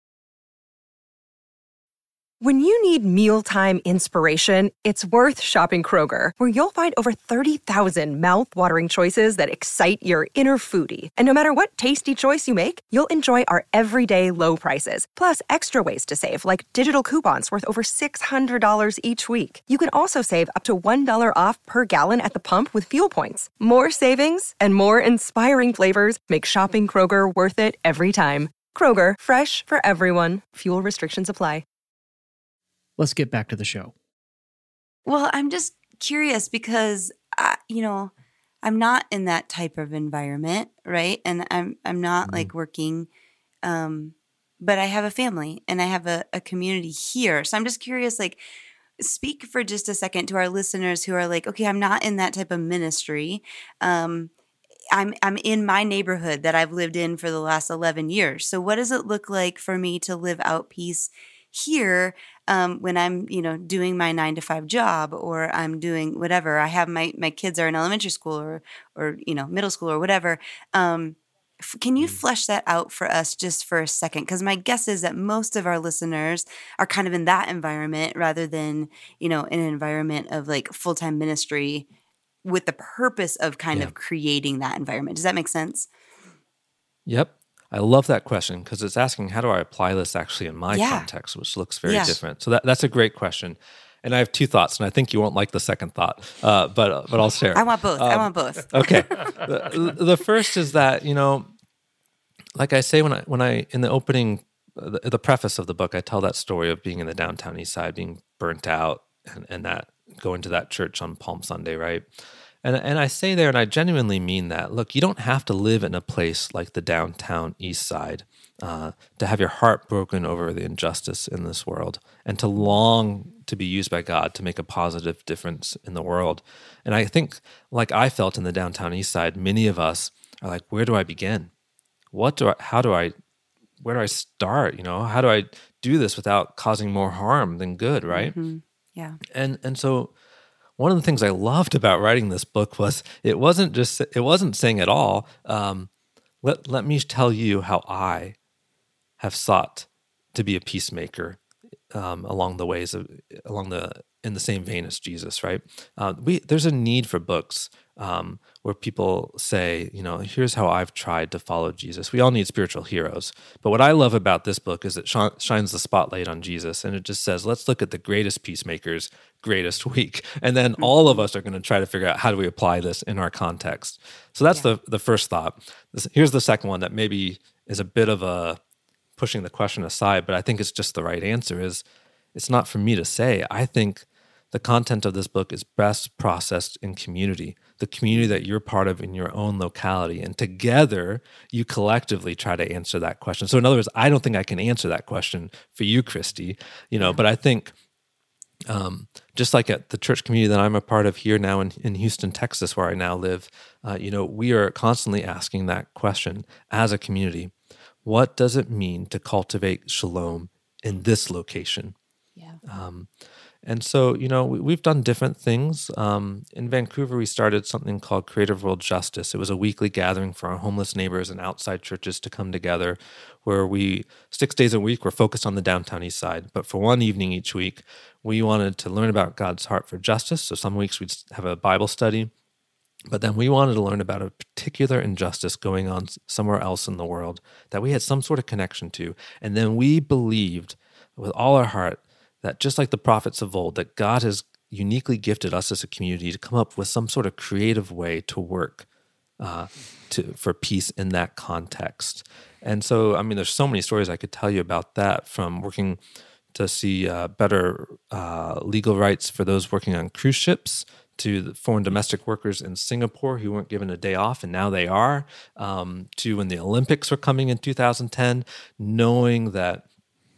When you need mealtime inspiration, it's worth shopping Kroger, where you'll find over thirty thousand mouth-watering choices that excite your inner foodie. And no matter what tasty choice you make, you'll enjoy our everyday low prices, plus extra ways to save, like digital coupons worth over six hundred dollars each week. You can also save up to one dollar off per gallon at the pump with fuel points. More savings and more inspiring flavors make shopping Kroger worth it every time. Kroger, fresh for everyone. Fuel restrictions apply. Let's get back to the show. Well, I'm just curious because, I, you know, I'm not in that type of environment, right? And I'm I'm not mm-hmm. like working um, but I have a family and I have a, a community here. So I'm just curious, like, speak for just a second to our listeners who are like, okay, I'm not in that type of ministry. Um, I'm I'm in my neighborhood that I've lived in for the last eleven years. So what does it look like for me to live out peace here um, when I'm, you know, doing my nine to five job, or I'm doing whatever? I have my my kids are in elementary school or or you know middle school or whatever. Um, f- can you flesh that out for us just for a second? Because my guess is that most of our listeners are kind of in that environment rather than you know in an environment of like full time ministry, with the purpose of kind Yeah. of creating that environment. Does that make sense? Yep. I love that question because it's asking, how do I apply this actually in my Yeah. context, which looks very Yeah. different. So that, that's a great question. And I have two thoughts, and I think you won't like the second thought, uh, but but I'll share. I want both. I Um, want both. Okay. the, the first is that, you know, like I say when I when I in the opening, the, the preface of the book, I tell that story of being in the downtown east side, being burnt out, and, and that going to that church on Palm Sunday, right? And and I say there, and I genuinely mean that. Look, you don't have to live in a place like the downtown east side uh, to have your heart broken over the injustice in this world and to long to be used by God to make a positive difference in the world. And I think, like I felt in the downtown east side, many of us are like, where do I begin? What do I, how do I, where do I start? You know, how do I do this without causing more harm than good, right? Mhm. Yeah. And and so one of the things I loved about writing this book was it wasn't just it wasn't saying at all, um, let let me tell you how I have sought to be a peacemaker um, along the ways of along the in the same vein as Jesus, right? Uh, we there's a need for books um, where people say, you know, here's how I've tried to follow Jesus. We all need spiritual heroes, but what I love about this book is it sh- shines the spotlight on Jesus, and it just says, let's look at the greatest peacemakers, greatest week, and then all of us are going to try to figure out how do we apply this in our context. So that's Yeah. the the first thought. This, here's the second one that maybe is a bit of a pushing the question aside, but I think it's just the right answer. Is it's not for me to say. I think the content of this book is best processed in community, the community that you're part of in your own locality. And together, you collectively try to answer that question. So in other words, I don't think I can answer that question for you, Christy, you know, but I think um, just like at the church community that I'm a part of here now in, in Houston, Texas, where I now live, uh, you know, we are constantly asking that question as a community. What does it mean to cultivate shalom in this location? Yeah. Um, and so, you know, we, we've done different things. Um, in Vancouver, we started something called Creative World Justice. It was a weekly gathering for our homeless neighbors and outside churches to come together, where we, six days a week, we're focused on the downtown east side. But for one evening each week, we wanted to learn about God's heart for justice. So some weeks we'd have a Bible study. But then we wanted to learn about a particular injustice going on somewhere else in the world that we had some sort of connection to. And then we believed with all our heart that just like the prophets of old, that God has uniquely gifted us as a community to come up with some sort of creative way to work uh, to for peace in that context. And so, I mean, there's so many stories I could tell you about that, from working to see uh, better uh, legal rights for those working on cruise ships, to the foreign domestic workers in Singapore who weren't given a day off, and now they are, um, to when the Olympics were coming in two thousand ten, knowing that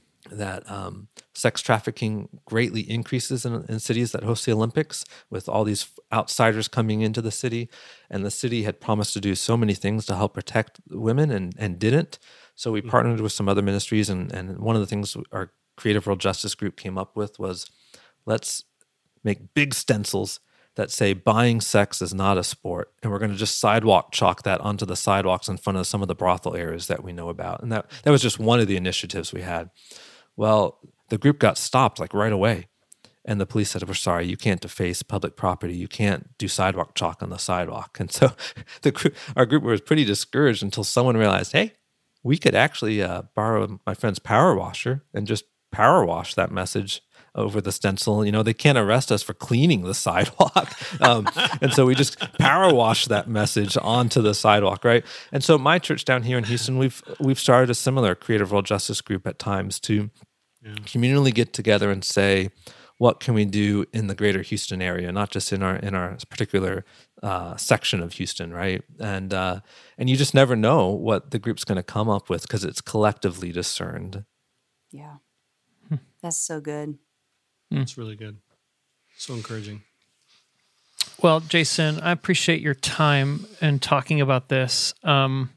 that um, sex trafficking greatly increases in, in cities that host the Olympics, with all these outsiders coming into the city. And the city had promised to do so many things to help protect women and, and didn't. So we partnered with some other ministries, and, and one of the things our Creative World Justice group came up with was, let's make big stencils that say buying sex is not a sport. And we're going to just sidewalk chalk that onto the sidewalks in front of some of the brothel areas that we know about. And that, that was just one of the initiatives we had. Well, the group got stopped like right away. And the police said, we're sorry, you can't deface public property. You can't do sidewalk chalk on the sidewalk. And so the group, our group was pretty discouraged until someone realized, hey, we could actually uh, borrow my friend's power washer and just power wash that message over the stencil. You know, they can't arrest us for cleaning the sidewalk. Um, and so we just power wash that message onto the sidewalk, right? And so my church down here in Houston, we've we've started a similar Creative World Justice group at times to yeah. communally get together and say, what can we do in the greater Houston area, not just in our in our particular uh, section of Houston, right? And uh, and you just never know what the group's going to come up with because it's collectively discerned. Yeah, that's so good. It's really good. So encouraging. Well, Jason, I appreciate your time and talking about this. Um,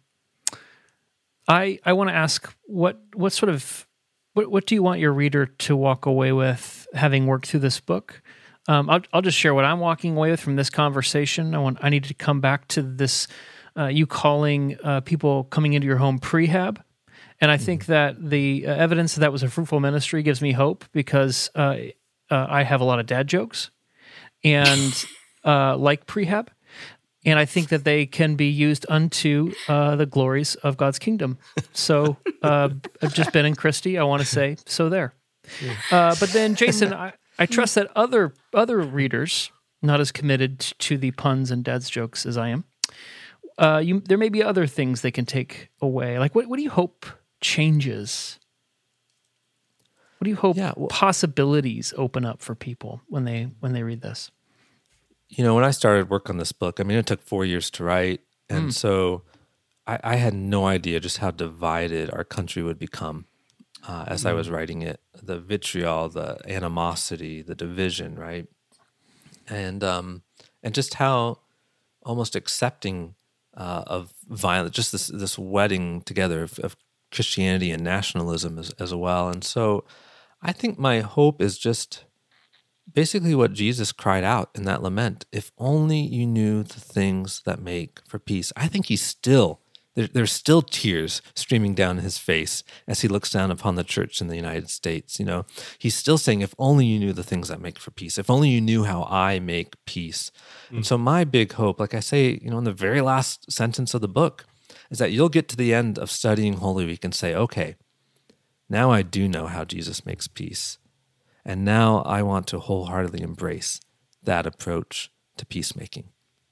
I I want to ask what what sort of what what do you want your reader to walk away with, having worked through this book? Um, I'll I'll just share what I'm walking away with from this conversation. I want I need to come back to this. Uh, you calling uh, people coming into your home prehab, and I think that the uh, evidence that that was a fruitful ministry gives me hope because uh, uh, I have a lot of dad jokes, and. Uh, like prehab, and I think that they can be used unto uh, the glories of God's kingdom. So uh, I've just been in Christy. I want to say so there. Uh, but then, Jason, I, I trust that other other readers, not as committed to the puns and dad's jokes as I am, uh, you, there may be other things they can take away. Like, what, what do you hope changes? What do you hope Yeah, well, possibilities open up for people when they when they read this? You know, when I started work on this book, I mean, it took four years to write. And mm. so I, I had no idea just how divided our country would become uh, as mm. I was writing it. The vitriol, the animosity, the division, right? And um, and just how almost accepting uh, of violence, just this this wedding together of, of Christianity and nationalism as, as well. And so I think my hope is just basically what Jesus cried out in that lament. If only you knew the things that make for peace. I think he's still, there, there's still tears streaming down his face as he looks down upon the church in the United States. You know, he's still saying, if only you knew the things that make for peace, if only you knew how I make peace. Mm. And so my big hope, like I say, you know, in the very last sentence of the book, is that you'll get to the end of studying Holy Week and say, okay, now I do know how Jesus makes peace. And now I want to wholeheartedly embrace that approach to peacemaking.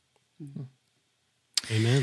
Amen.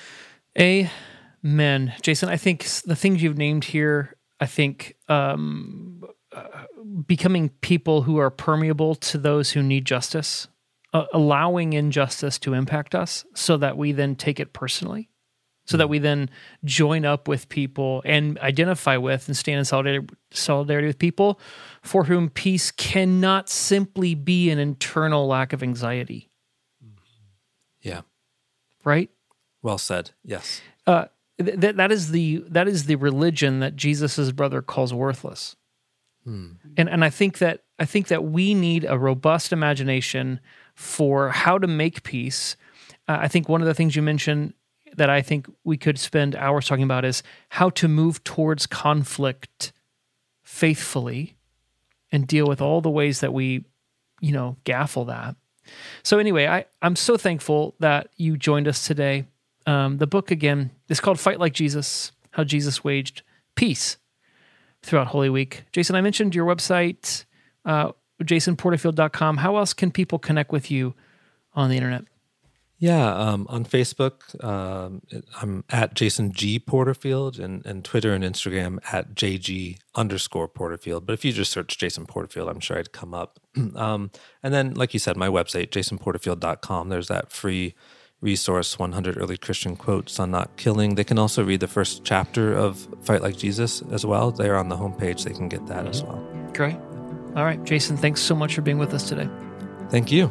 Amen. Jason, I think the things you've named here, I think um, uh, becoming people who are permeable to those who need justice, uh, allowing injustice to impact us so that we then take it personally, so that we then join up with people and identify with and stand in solidarity, solidarity with people for whom peace cannot simply be an internal lack of anxiety. Yeah. Right? Well said. Yes. Uh, th- that is the that is the religion that Jesus' brother calls worthless. Hmm. And and I think that I think that we need a robust imagination for how to make peace. Uh, I think one of the things you mentioned that I think we could spend hours talking about is how to move towards conflict faithfully and deal with all the ways that we, you know, gaffle that. So anyway, I, I'm so thankful that you joined us today. Um, the book, again, is called Fight Like Jesus, How Jesus Waged Peace Throughout Holy Week. Jason, I mentioned your website, uh, jason porterfield dot com. How else can people connect with you on the internet? Yeah, um, on Facebook, um, I'm at Jason G. Porterfield, and, and Twitter and Instagram at J G underscore Porterfield. But if you just search Jason Porterfield, I'm sure I'd come up. um, and then, like you said, my website, jason porterfield dot com, there's that free resource, one hundred Early Christian Quotes on Not Killing. They can also read the first chapter of Fight Like Jesus as well. They're on the homepage. They can get that as well. Great. All right, Jason, thanks so much for being with us today. Thank you.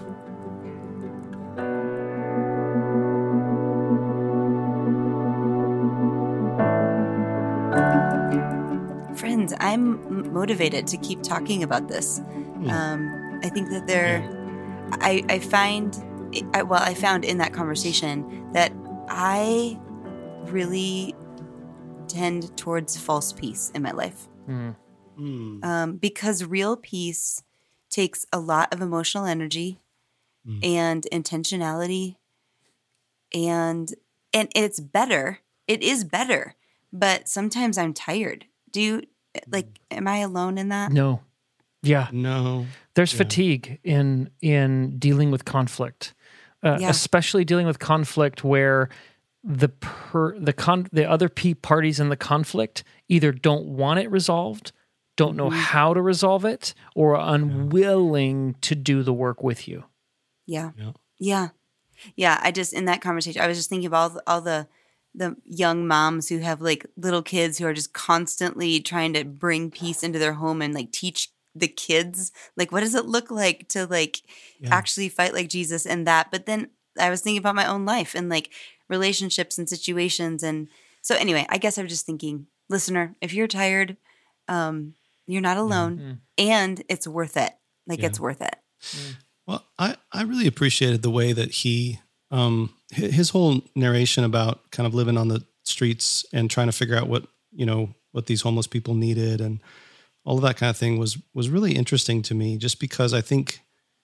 Friends, I'm motivated to keep talking about this. Mm. Um, I think that there, yeah. I, I find, I, well, I found in that conversation that I really tend towards false peace in my life. Mm. Mm. Um, because real peace takes a lot of emotional energy mm. and intentionality, and and it's better. It is better, but sometimes I'm tired. Do you, like, am I alone in that? No. Yeah. No. There's yeah. fatigue in in dealing with conflict, uh, yeah. especially dealing with conflict where the per, the con, the other p parties in the conflict either don't want it resolved don't know Mhm. how to resolve it, or are unwilling to do the work with you. Yeah. Yeah. Yeah. Yeah. I just, in that conversation, I was just thinking about all the, all the, the young moms who have like little kids who are just constantly trying to bring peace into their home and like teach the kids, like, what does it look like to like Yeah. actually fight like Jesus and that. But then I was thinking about my own life and like relationships and situations. And so anyway, I guess I was just thinking, listener, if you're tired, um, you're not alone Mm. and it's worth it. Like Yeah. it's worth it. Well, I, I really appreciated the way that he, um, hi- his whole narration about kind of living on the streets and trying to figure out what, you know, what these homeless people needed and all of that kind of thing was, was really interesting to me just because I think,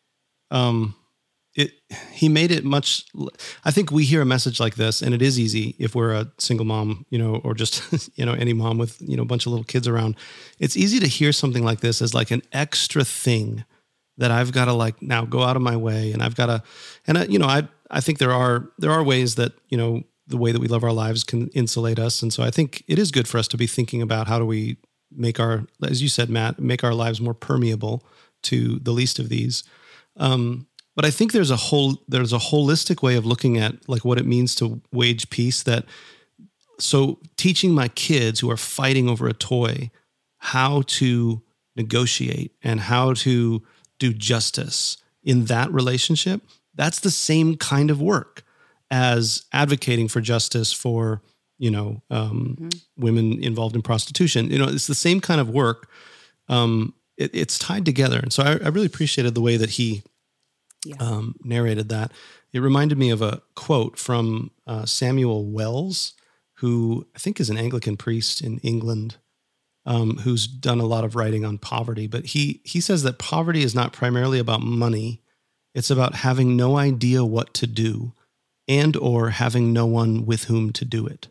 um, it, he made it much, I think we hear a message like this and it is easy if we're a single mom, you know, or just, you know, any mom with, you know, a bunch of little kids around. It's easy to hear something like this as like an extra thing that I've got to like now go out of my way and I've got to, and I, you know, I, I think there are, there are ways that, you know, the way that we live our lives can insulate us. And so I think it is good for us to be thinking about how do we make our, as you said, Matt, make our lives more permeable to the least of these. Um, but I think there's a whole, there's a holistic way of looking at like what it means to wage peace that, so teaching my kids who are fighting over a toy, how to negotiate and how to do justice in that relationship, that's the same kind of work as advocating for justice for, you know, um, Mhm. women involved in prostitution. You know, it's the same kind of work. Um, it, it's tied together. And so I, I really appreciated the way that he Yeah. um, narrated that. It reminded me of a quote from uh, Samuel Wells, who I think is an Anglican priest in England, um, who's done a lot of writing on poverty. But he he says that poverty is not primarily about money. It's about having no idea what to do and or having no one with whom to do it.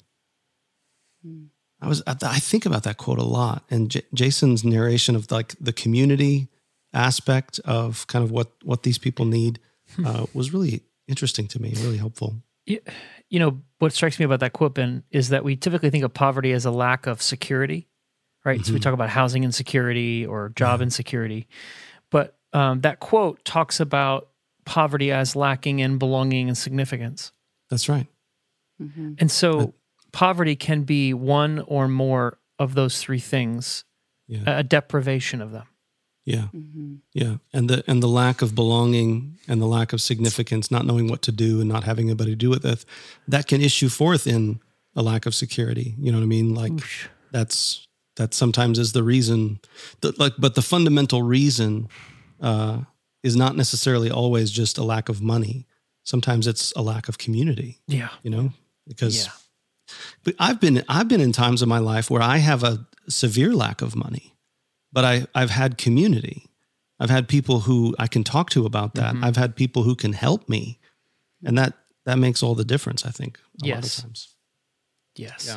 Mm. I was I I think about that quote a lot. And J- Jason's narration of like the community aspect of kind of what, what these people need uh, was really interesting to me, really helpful. You, you know, what strikes me about that quote, Ben, is that we typically think of poverty as a lack of security, right? So we Mhm. talk about housing insecurity or job Yeah. insecurity. But um, that quote talks about poverty as lacking in belonging and significance. That's right. Mhm. And so But- poverty can be one or more of those three things, Yeah. a deprivation of them. Yeah. Mhm. Yeah. And the and the lack of belonging and the lack of significance, not knowing what to do and not having anybody to do it with, that can issue forth in a lack of security. You know what I mean? Like Oosh. that's that sometimes is the reason that like but the fundamental reason uh is not necessarily always just a lack of money. Sometimes it's a lack of community, Yeah. you know? Because Yeah. but I've been I've been in times of my life where I have a severe lack of money. But I, I've had community. I've had people who I can talk to about that. Mhm. I've had people who can help me. And that that makes all the difference, I think, a lot of Yes. times. Yes.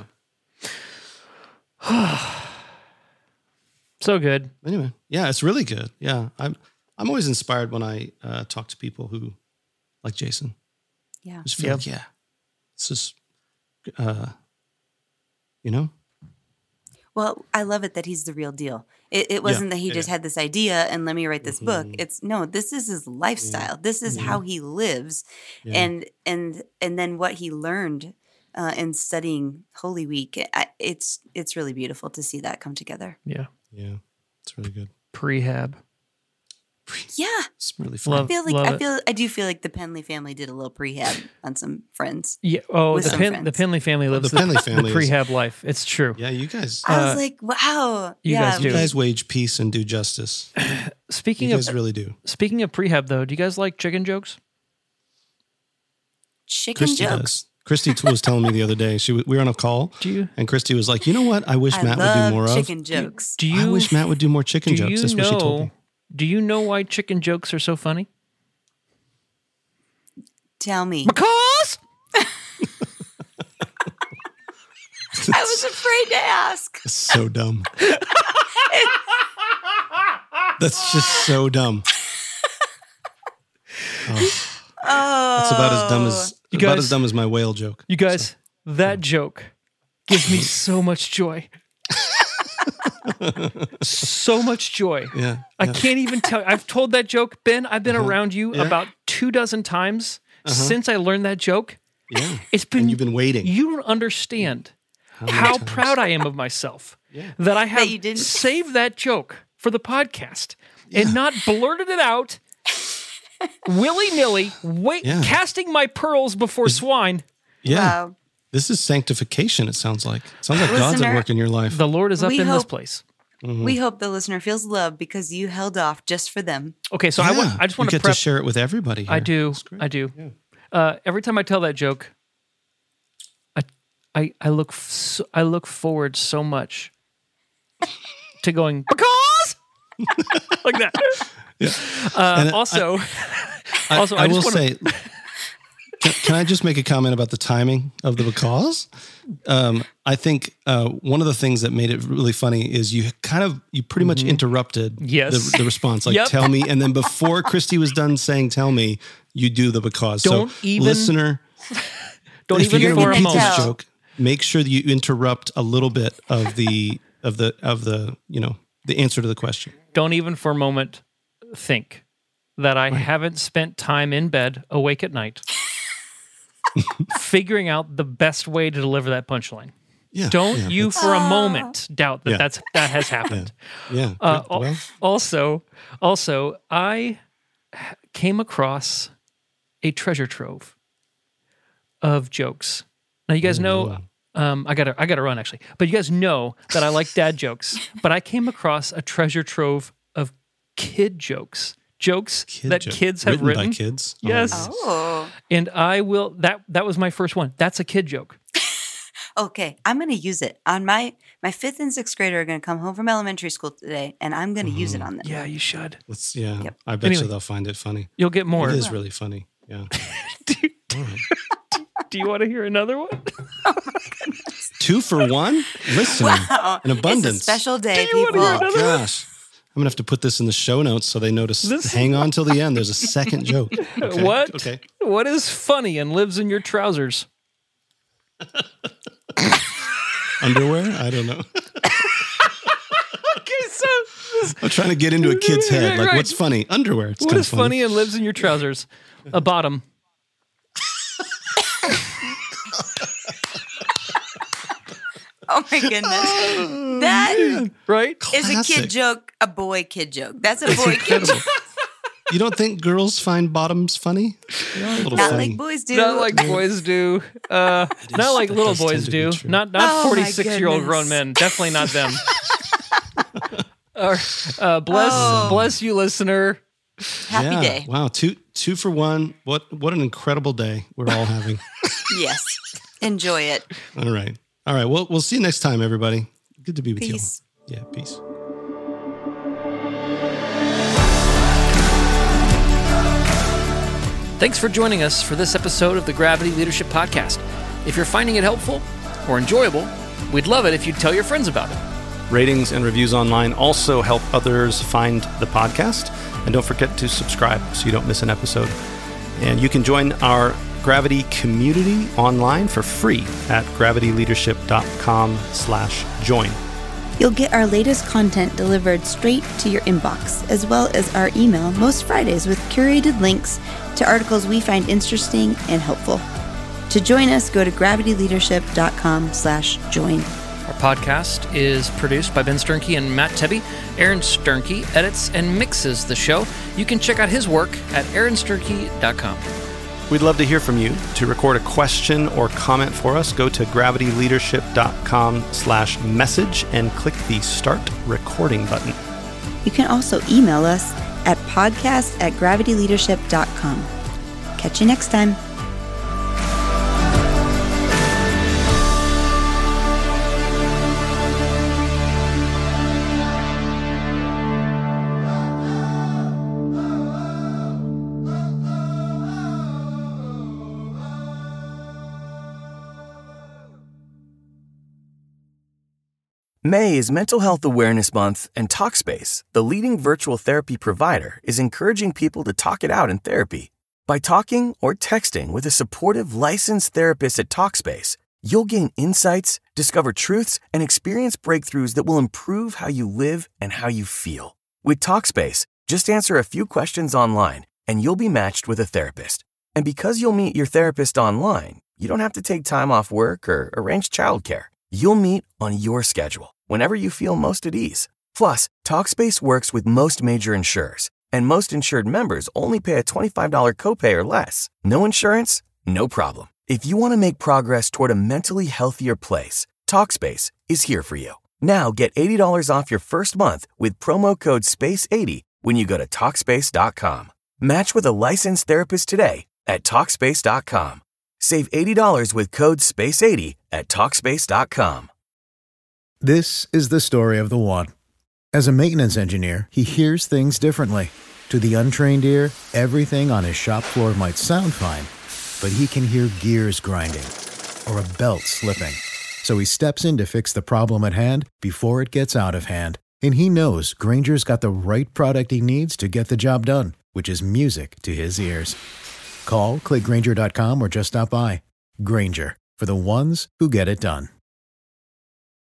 Yeah. So good. Anyway, yeah, it's really good. Yeah. I'm I'm always inspired when I uh, talk to people who, like Jason, Yeah. just feel Yep. like, yeah, it's just, uh, you know? Well, I love it that he's the real deal. It, it wasn't that he yeah, just yeah. had this idea and let me write this book. Mhm. It's no, this is his lifestyle. This is Yeah. how he lives, Yeah. and and and then what he learned uh, in studying Holy Week. I, it's it's really beautiful to see that come together. Yeah. Yeah. It's really good. Prehab. Yeah, It's really fun. Love- I feel like love I it. feel I do feel like the Penley family did a little prehab on some friends. Yeah. Oh, With the some Pen, friends. the Penley family lives the Penley family the is- prehab life. It's true. Yeah, you guys I was Uh, like, wow, you yeah, guys you do. guys wage peace and do justice. Speaking You of guys really do. speaking of prehab, though, do you guys like chicken jokes? chicken Christy jokes. does. Christy t- was telling me the other day. She w- we were on a call, Do you? and Christy was like, "You know what? I wish I Matt would love do more chicken of. jokes. Do you? I wish Matt would do more chicken do jokes." you That's what she told know? me. Do you know why chicken jokes are so funny? Tell me. Because I was afraid to ask. It's so dumb. That's just so dumb. Oh, Oh, it's about as dumb as You about guys- as dumb as my whale joke. you guys, that joke gives me so much joy. so much joy. Yeah, I yeah. can't even tell. I've told that joke, Ben. I've been Uh-huh. around you Yeah. about two dozen times Uh-huh. since I learned that joke. Yeah. It's been And you've been waiting. You don't understand How many how times? proud I am of myself Yeah. that I have you didn't- saved that joke for the podcast and not blurted it out willy nilly, wait, Yeah. casting my pearls before swine. Yeah. Wow. This is sanctification, it sounds like. It sounds like God's at Listener, work in your life. The Lord is up We in this hope- place. We hope the listener feels loved because you held off just for them. Okay, so I Yeah. want. I just want you to get prep. to share it with everybody here. I do. That's great. I do. Yeah. Uh, every time I tell that joke, I I I look f- so, I look forward so much to going because like that. Yeah. Uh, And I- also, I, also, I, I, will just want say, can, can I just make a comment about the timing of the because? Um, I think uh, one of the things that made it really funny is you kind of, you pretty much interrupted Yes. the, the response. Like, Yep. tell me. And then before Christy was done saying, tell me, you do the because. Don't so even- listener, don't if even you're for going a to repeat moment. this tell. joke, make sure that you interrupt a little bit of the, of the, of the, you know, the answer to the question. Don't even for a moment think that I haven't spent time in bed, awake at night, figuring out the best way to deliver that punchline. Yeah. Don't yeah, you that's- for a moment doubt that Yeah. that's that has happened. Yeah. Uh, good. al- Well, also, also, I h- came across a treasure trove of jokes. Now, you guys know, um, I gotta, I gotta run actually, but you guys know that I like dad jokes. But I came across a treasure trove of kid jokes, jokes kid that joke. kids have written, written. by kids. Oh, Yes. nice. Oh, And I will. That that was my first one. That's a kid joke. okay. I'm going to use it on my my fifth and sixth grader are going to come home from elementary school today, and I'm going to use it on them. Yeah, you should. Let's, yeah. Yep. I bet Anyway. you they'll find it funny. You'll get more. It is really funny. Yeah. do, All right. do you want to hear another one? Two for one? Listen, Wow. an abundance. It's a special day, Do you wanna people. hear Oh, gosh. I'm going to have to put this in the show notes so they notice. This- Hang on till the end. There's a second joke. Okay. What? Okay. What is funny and lives in your trousers? Underwear? I don't know. Okay, so I'm trying to get into a kid's head. Like, Right. what's funny? Underwear. It's what kind is of funny and lives in your trousers? A bottom. Oh my goodness. That Right? is a Classic. kid joke, a boy kid joke. That's a boy kid Incredible. joke. You don't think girls find bottoms funny? They are a little Not funny. like boys do. Not like boys do. Uh, not like that little does boys tend to be do. true. Not not Oh my forty-six year old grown goodness. men. Definitely not them. Or, uh, bless Oh. bless you, listener. Happy yeah. day. Wow. Two two for one. What what an incredible day we're all having. Yes. Enjoy it. All right. All right. Well, we'll see you next time, everybody. Good to be with Peace. you. Yeah. Peace. Thanks for joining us for this episode of the Gravity Leadership Podcast. If you're finding it helpful or enjoyable, we'd love it if you'd tell your friends about it. Ratings and reviews online also help others find the podcast. And don't forget to subscribe so you don't miss an episode. And you can join our Gravity community online for free at gravityleadership.com slash join. You'll get our latest content delivered straight to your inbox, as well as our email most Fridays with curated links to articles we find interesting and helpful. To join us, go to gravityleadership.com slash join. Our podcast is produced by Ben Sternke and Matt Tebbe. Aaron Sternke edits and mixes the show. You can check out his work at aaron sternke dot com. We'd love to hear from you. To record a question or comment for us, go to gravityleadership.com slash message and click the start recording button. You can also email us at podcast at gravityleadership dot com. Catch you next time. May is Mental Health Awareness Month, and Talkspace, the leading virtual therapy provider, is encouraging people to talk it out in therapy. By talking or texting with a supportive licensed therapist at Talkspace, You'll gain insights, discover truths, and experience breakthroughs that will improve how you live and how you feel. With Talkspace, just answer a few questions online, and you'll be matched with a therapist. And because you'll meet your therapist online, you don't have to take time off work or arrange childcare. You'll meet on your schedule, whenever you feel most at ease. Plus, Talkspace works with most major insurers, and most insured members only pay a twenty-five dollars copay or less. No insurance? No problem. If you want to make progress toward a mentally healthier place, Talkspace is here for you. Now get eighty dollars off your first month with promo code space eighty when you go to Talkspace dot com. Match with a licensed therapist today at Talkspace dot com. Save eighty dollars with code space eighty at Talkspace dot com. This is the story of the one. As a maintenance engineer, he hears things differently. To the untrained ear, everything on his shop floor might sound fine, but he can hear gears grinding or a belt slipping. So he steps in to fix the problem at hand before it gets out of hand. And he knows Grainger's got the right product he needs to get the job done, which is music to his ears. Call, click Grainger dot com, or just stop by. Grainger, for the ones who get it done.